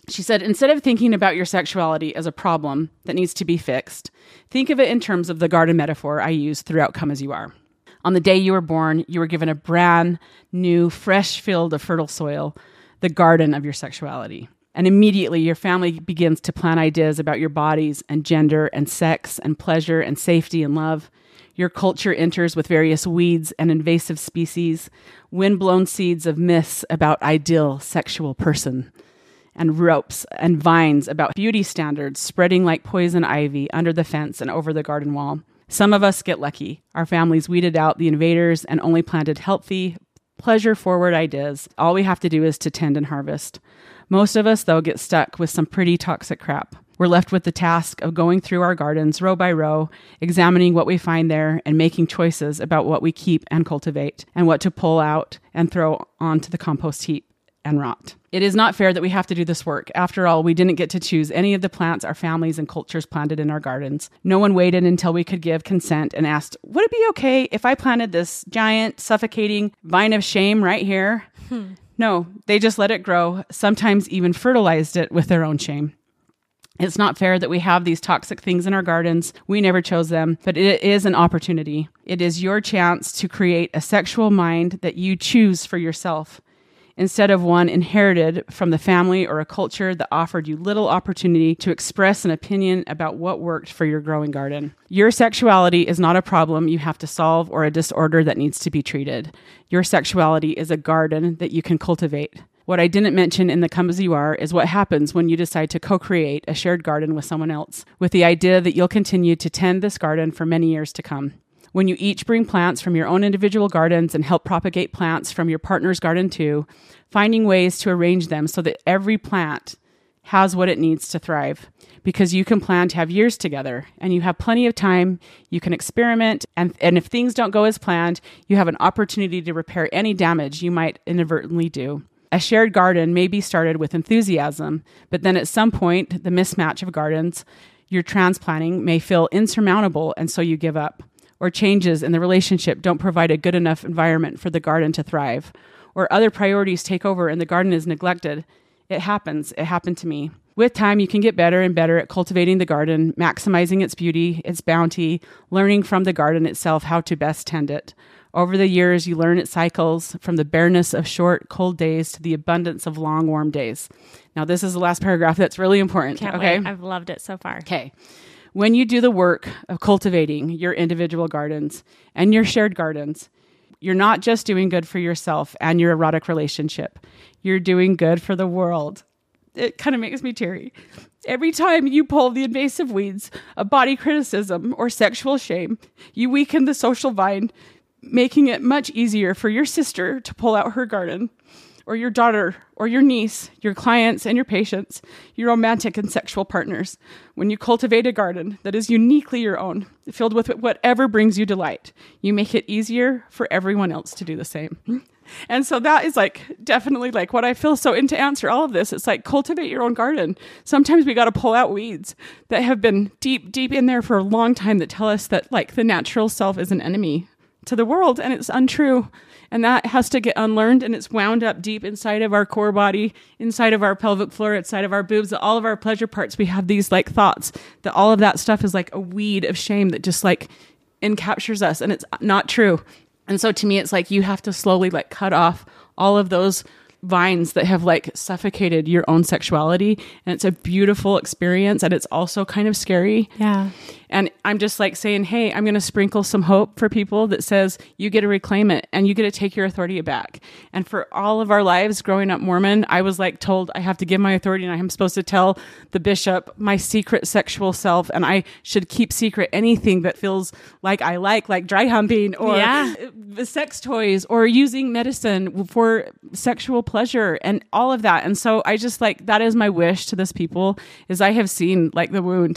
She said, instead of thinking about your sexuality as a problem that needs to be fixed, think of it in terms of the garden metaphor I use throughout Come As You Are. On the day you were born, you were given a brand new, fresh field of fertile soil, the garden of your sexuality. And immediately your family begins to plant ideas about your bodies and gender and sex and pleasure and safety and love. Your culture enters with various weeds and invasive species, wind-blown seeds of myths about ideal sexual person, and ropes and vines about beauty standards spreading like poison ivy under the fence and over the garden wall. Some of us get lucky. Our families weeded out the invaders and only planted healthy, pleasure-forward ideas. All we have to do is to tend and harvest. Most of us, though, get stuck with some pretty toxic crap. We're left with the task of going through our gardens row by row, examining what we find there and making choices about what we keep and cultivate and what to pull out and throw onto the compost heap and rot. It is not fair that we have to do this work. After all, we didn't get to choose any of the plants our families and cultures planted in our gardens. No one waited until we could give consent and asked, would it be okay if I planted this giant, suffocating vine of shame right here? Hmm. No, they just let it grow, sometimes even fertilized it with their own shame. It's not fair that we have these toxic things in our gardens. We never chose them, but it is an opportunity. It is your chance to create a sexual mind that you choose for yourself, instead of one inherited from the family or a culture that offered you little opportunity to express an opinion about what worked for your growing garden. Your sexuality is not a problem you have to solve or a disorder that needs to be treated. Your sexuality is a garden that you can cultivate. What I didn't mention in the Come As You Are is what happens when you decide to co-create a shared garden with someone else, with the idea that you'll continue to tend this garden for many years to come. When you each bring plants from your own individual gardens and help propagate plants from your partner's garden too, finding ways to arrange them so that every plant has what it needs to thrive. Because you can plan to have years together and you have plenty of time, you can experiment, and, and if things don't go as planned, you have an opportunity to repair any damage you might inadvertently do. A shared garden may be started with enthusiasm, but then at some point, the mismatch of gardens you're transplanting may feel insurmountable, and so you give up. Or changes in the relationship don't provide a good enough environment for the garden to thrive, or other priorities take over and the garden is neglected. It happens. It happened to me. With time, you can get better and better at cultivating the garden, maximizing its beauty, its bounty, learning from the garden itself how to best tend it. Over the years, you learn its cycles, from the bareness of short, cold days to the abundance of long, warm days. Now, this is the last paragraph that's really important. Can't okay? wait. I've loved it so far. Okay. When you do the work of cultivating your individual gardens and your shared gardens, you're not just doing good for yourself and your erotic relationship. You're doing good for the world. It kind of makes me teary. Every time you pull the invasive weeds of body criticism or sexual shame, you weaken the social vine, making it much easier for your sister to pull out her garden, or your daughter, or your niece, your clients and your patients, your romantic and sexual partners. When you cultivate a garden that is uniquely your own, filled with whatever brings you delight, you make it easier for everyone else to do the same. And so that is like definitely like what I feel. So, and to answer all of this, it's like cultivate your own garden. Sometimes we got to pull out weeds that have been deep, deep in there for a long time that tell us that like the natural self is an enemy to the world, and it's untrue. And that has to get unlearned, and it's wound up deep inside of our core body, inside of our pelvic floor, inside of our boobs, all of our pleasure parts. We have these like thoughts that all of that stuff is like a weed of shame that just like encaptures us, and it's not true. And so to me, it's like you have to slowly like cut off all of those vines that have like suffocated your own sexuality. And it's a beautiful experience, and it's also kind of scary. Yeah. And I'm just like saying, hey, I'm going to sprinkle some hope for people that says you get to reclaim it and you get to take your authority back. And for all of our lives growing up Mormon, I was like told I have to give my authority and I'm supposed to tell the bishop my secret sexual self, and I should keep secret anything that feels like I like, like dry humping or yeah. sex toys or using medicine for sexual pleasure and all of that. And so I just like, that is my wish to this people, is I have seen like the wound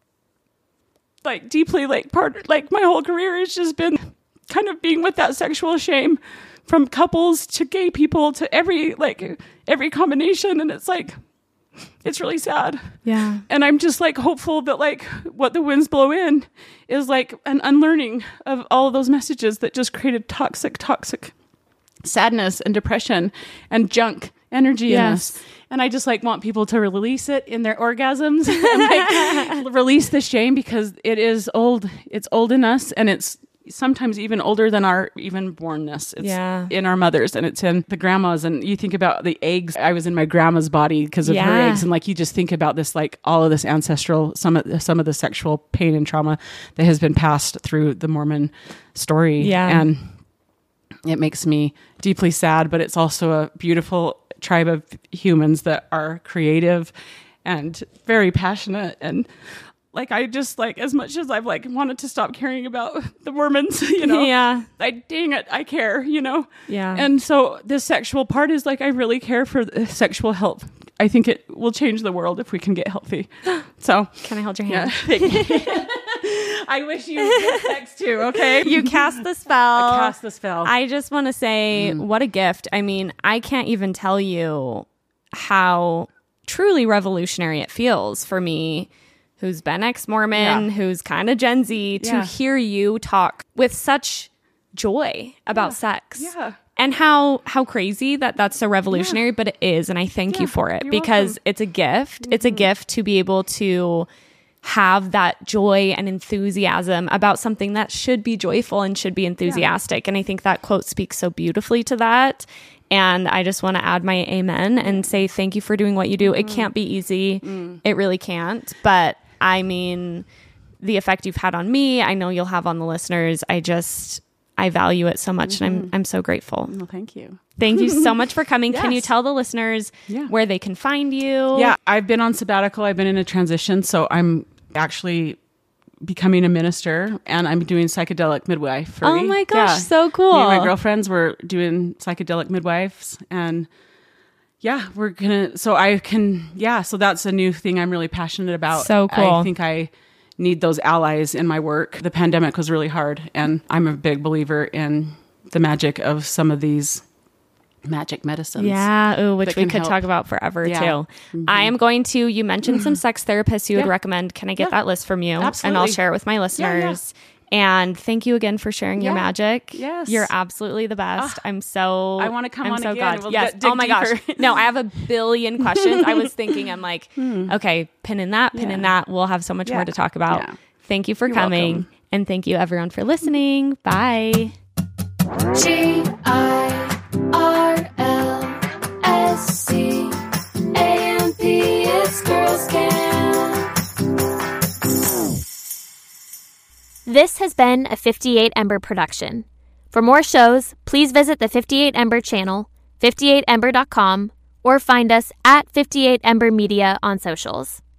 like deeply, like part, like my whole career has just been kind of being with that sexual shame, from couples to gay people to every, like every combination. And it's like, it's really sad. Yeah. And I'm just like hopeful that like what the winds blow in is like an unlearning of all of those messages that just created toxic, toxic sadness and depression and junk energy yes. in us. And I just like want people to release it in their orgasms and like release the shame, because it is old. It's old in us, and it's sometimes even older than our even bornness. It's Yeah. in our mothers, and it's in the grandmas. And you think about the eggs. I was in my grandma's body because of her Yeah. eggs. And like, you just think about this, like all of this ancestral, some of the, some of the sexual pain and trauma that has been passed through the Mormon story. Yeah. And it makes me deeply sad, but it's also a beautiful tribe of humans that are creative and very passionate. And like, I just like, as much as I've like wanted to stop caring about the Mormons, you know, Yeah. I dang it, I care, you know? Yeah. And so this sexual part is like, I really care for the sexual health. I think it will change the world if we can get healthy. So Can I hold your yeah, hand? thank you. I wish you would sex too. Okay. You cast the spell. I cast the spell. I just want to say, what a gift. I mean, I can't even tell you how truly revolutionary it feels for me, who's been ex-Mormon, Yeah. who's kind of Gen Z, to Yeah. hear you talk with such joy about sex. Yeah. And how how crazy that that's so revolutionary, but it is. And I thank you Yeah, for it, you're because welcome. it's a gift. It's a gift to be able to have that joy and enthusiasm about something that should be joyful and should be enthusiastic. And I think that quote speaks so beautifully to that. And I just want to add my amen and say thank you for doing what you do. It can't be easy. It really can't. But I mean, the effect you've had on me, I know you'll have on the listeners. I just, I value it so much, and I'm I'm so grateful. Well, thank you. Thank you so much for coming. Can you Yes. tell the listeners Yeah. where they can find you? Yeah, I've been on sabbatical. I've been in a transition, so I'm actually becoming a minister, and I'm doing psychedelic midwifery. Oh my gosh, Yeah. so cool. Me and my girlfriends were doing psychedelic midwives, and yeah, we're gonna. So I can. Yeah, so that's a new thing I'm really passionate about. So cool. I think I need those allies in my work. The pandemic was really hard, and I'm a big believer in the magic of some of these magic medicines. Yeah, ooh, which that we can could help. talk about forever Yeah. too. I am going to, you mentioned some sex therapists you would Yeah. recommend. Can I get Yeah. that list from you? And I'll Absolutely. share it with my listeners. And thank you again for sharing your Yeah. magic. Yes. You're absolutely the best. Ah, I'm so I wanna come I'm on so again. glad. We'll Yes. get- dig Oh my gosh. deeper. No, I have a billion questions. I was thinking, I'm like, okay, pin in that, pin in Yeah. that. We'll have so much Yeah. more to talk about. Yeah. Thank you for You're coming. welcome. And thank you everyone for listening. Bye. G I R L S C A M P, it's Girls Camp. This has been a fifty-eight Ember production. For more shows, please visit the fifty-eight Ember channel, fifty-eight ember dot com, or find us at fifty-eight Ember Media on socials.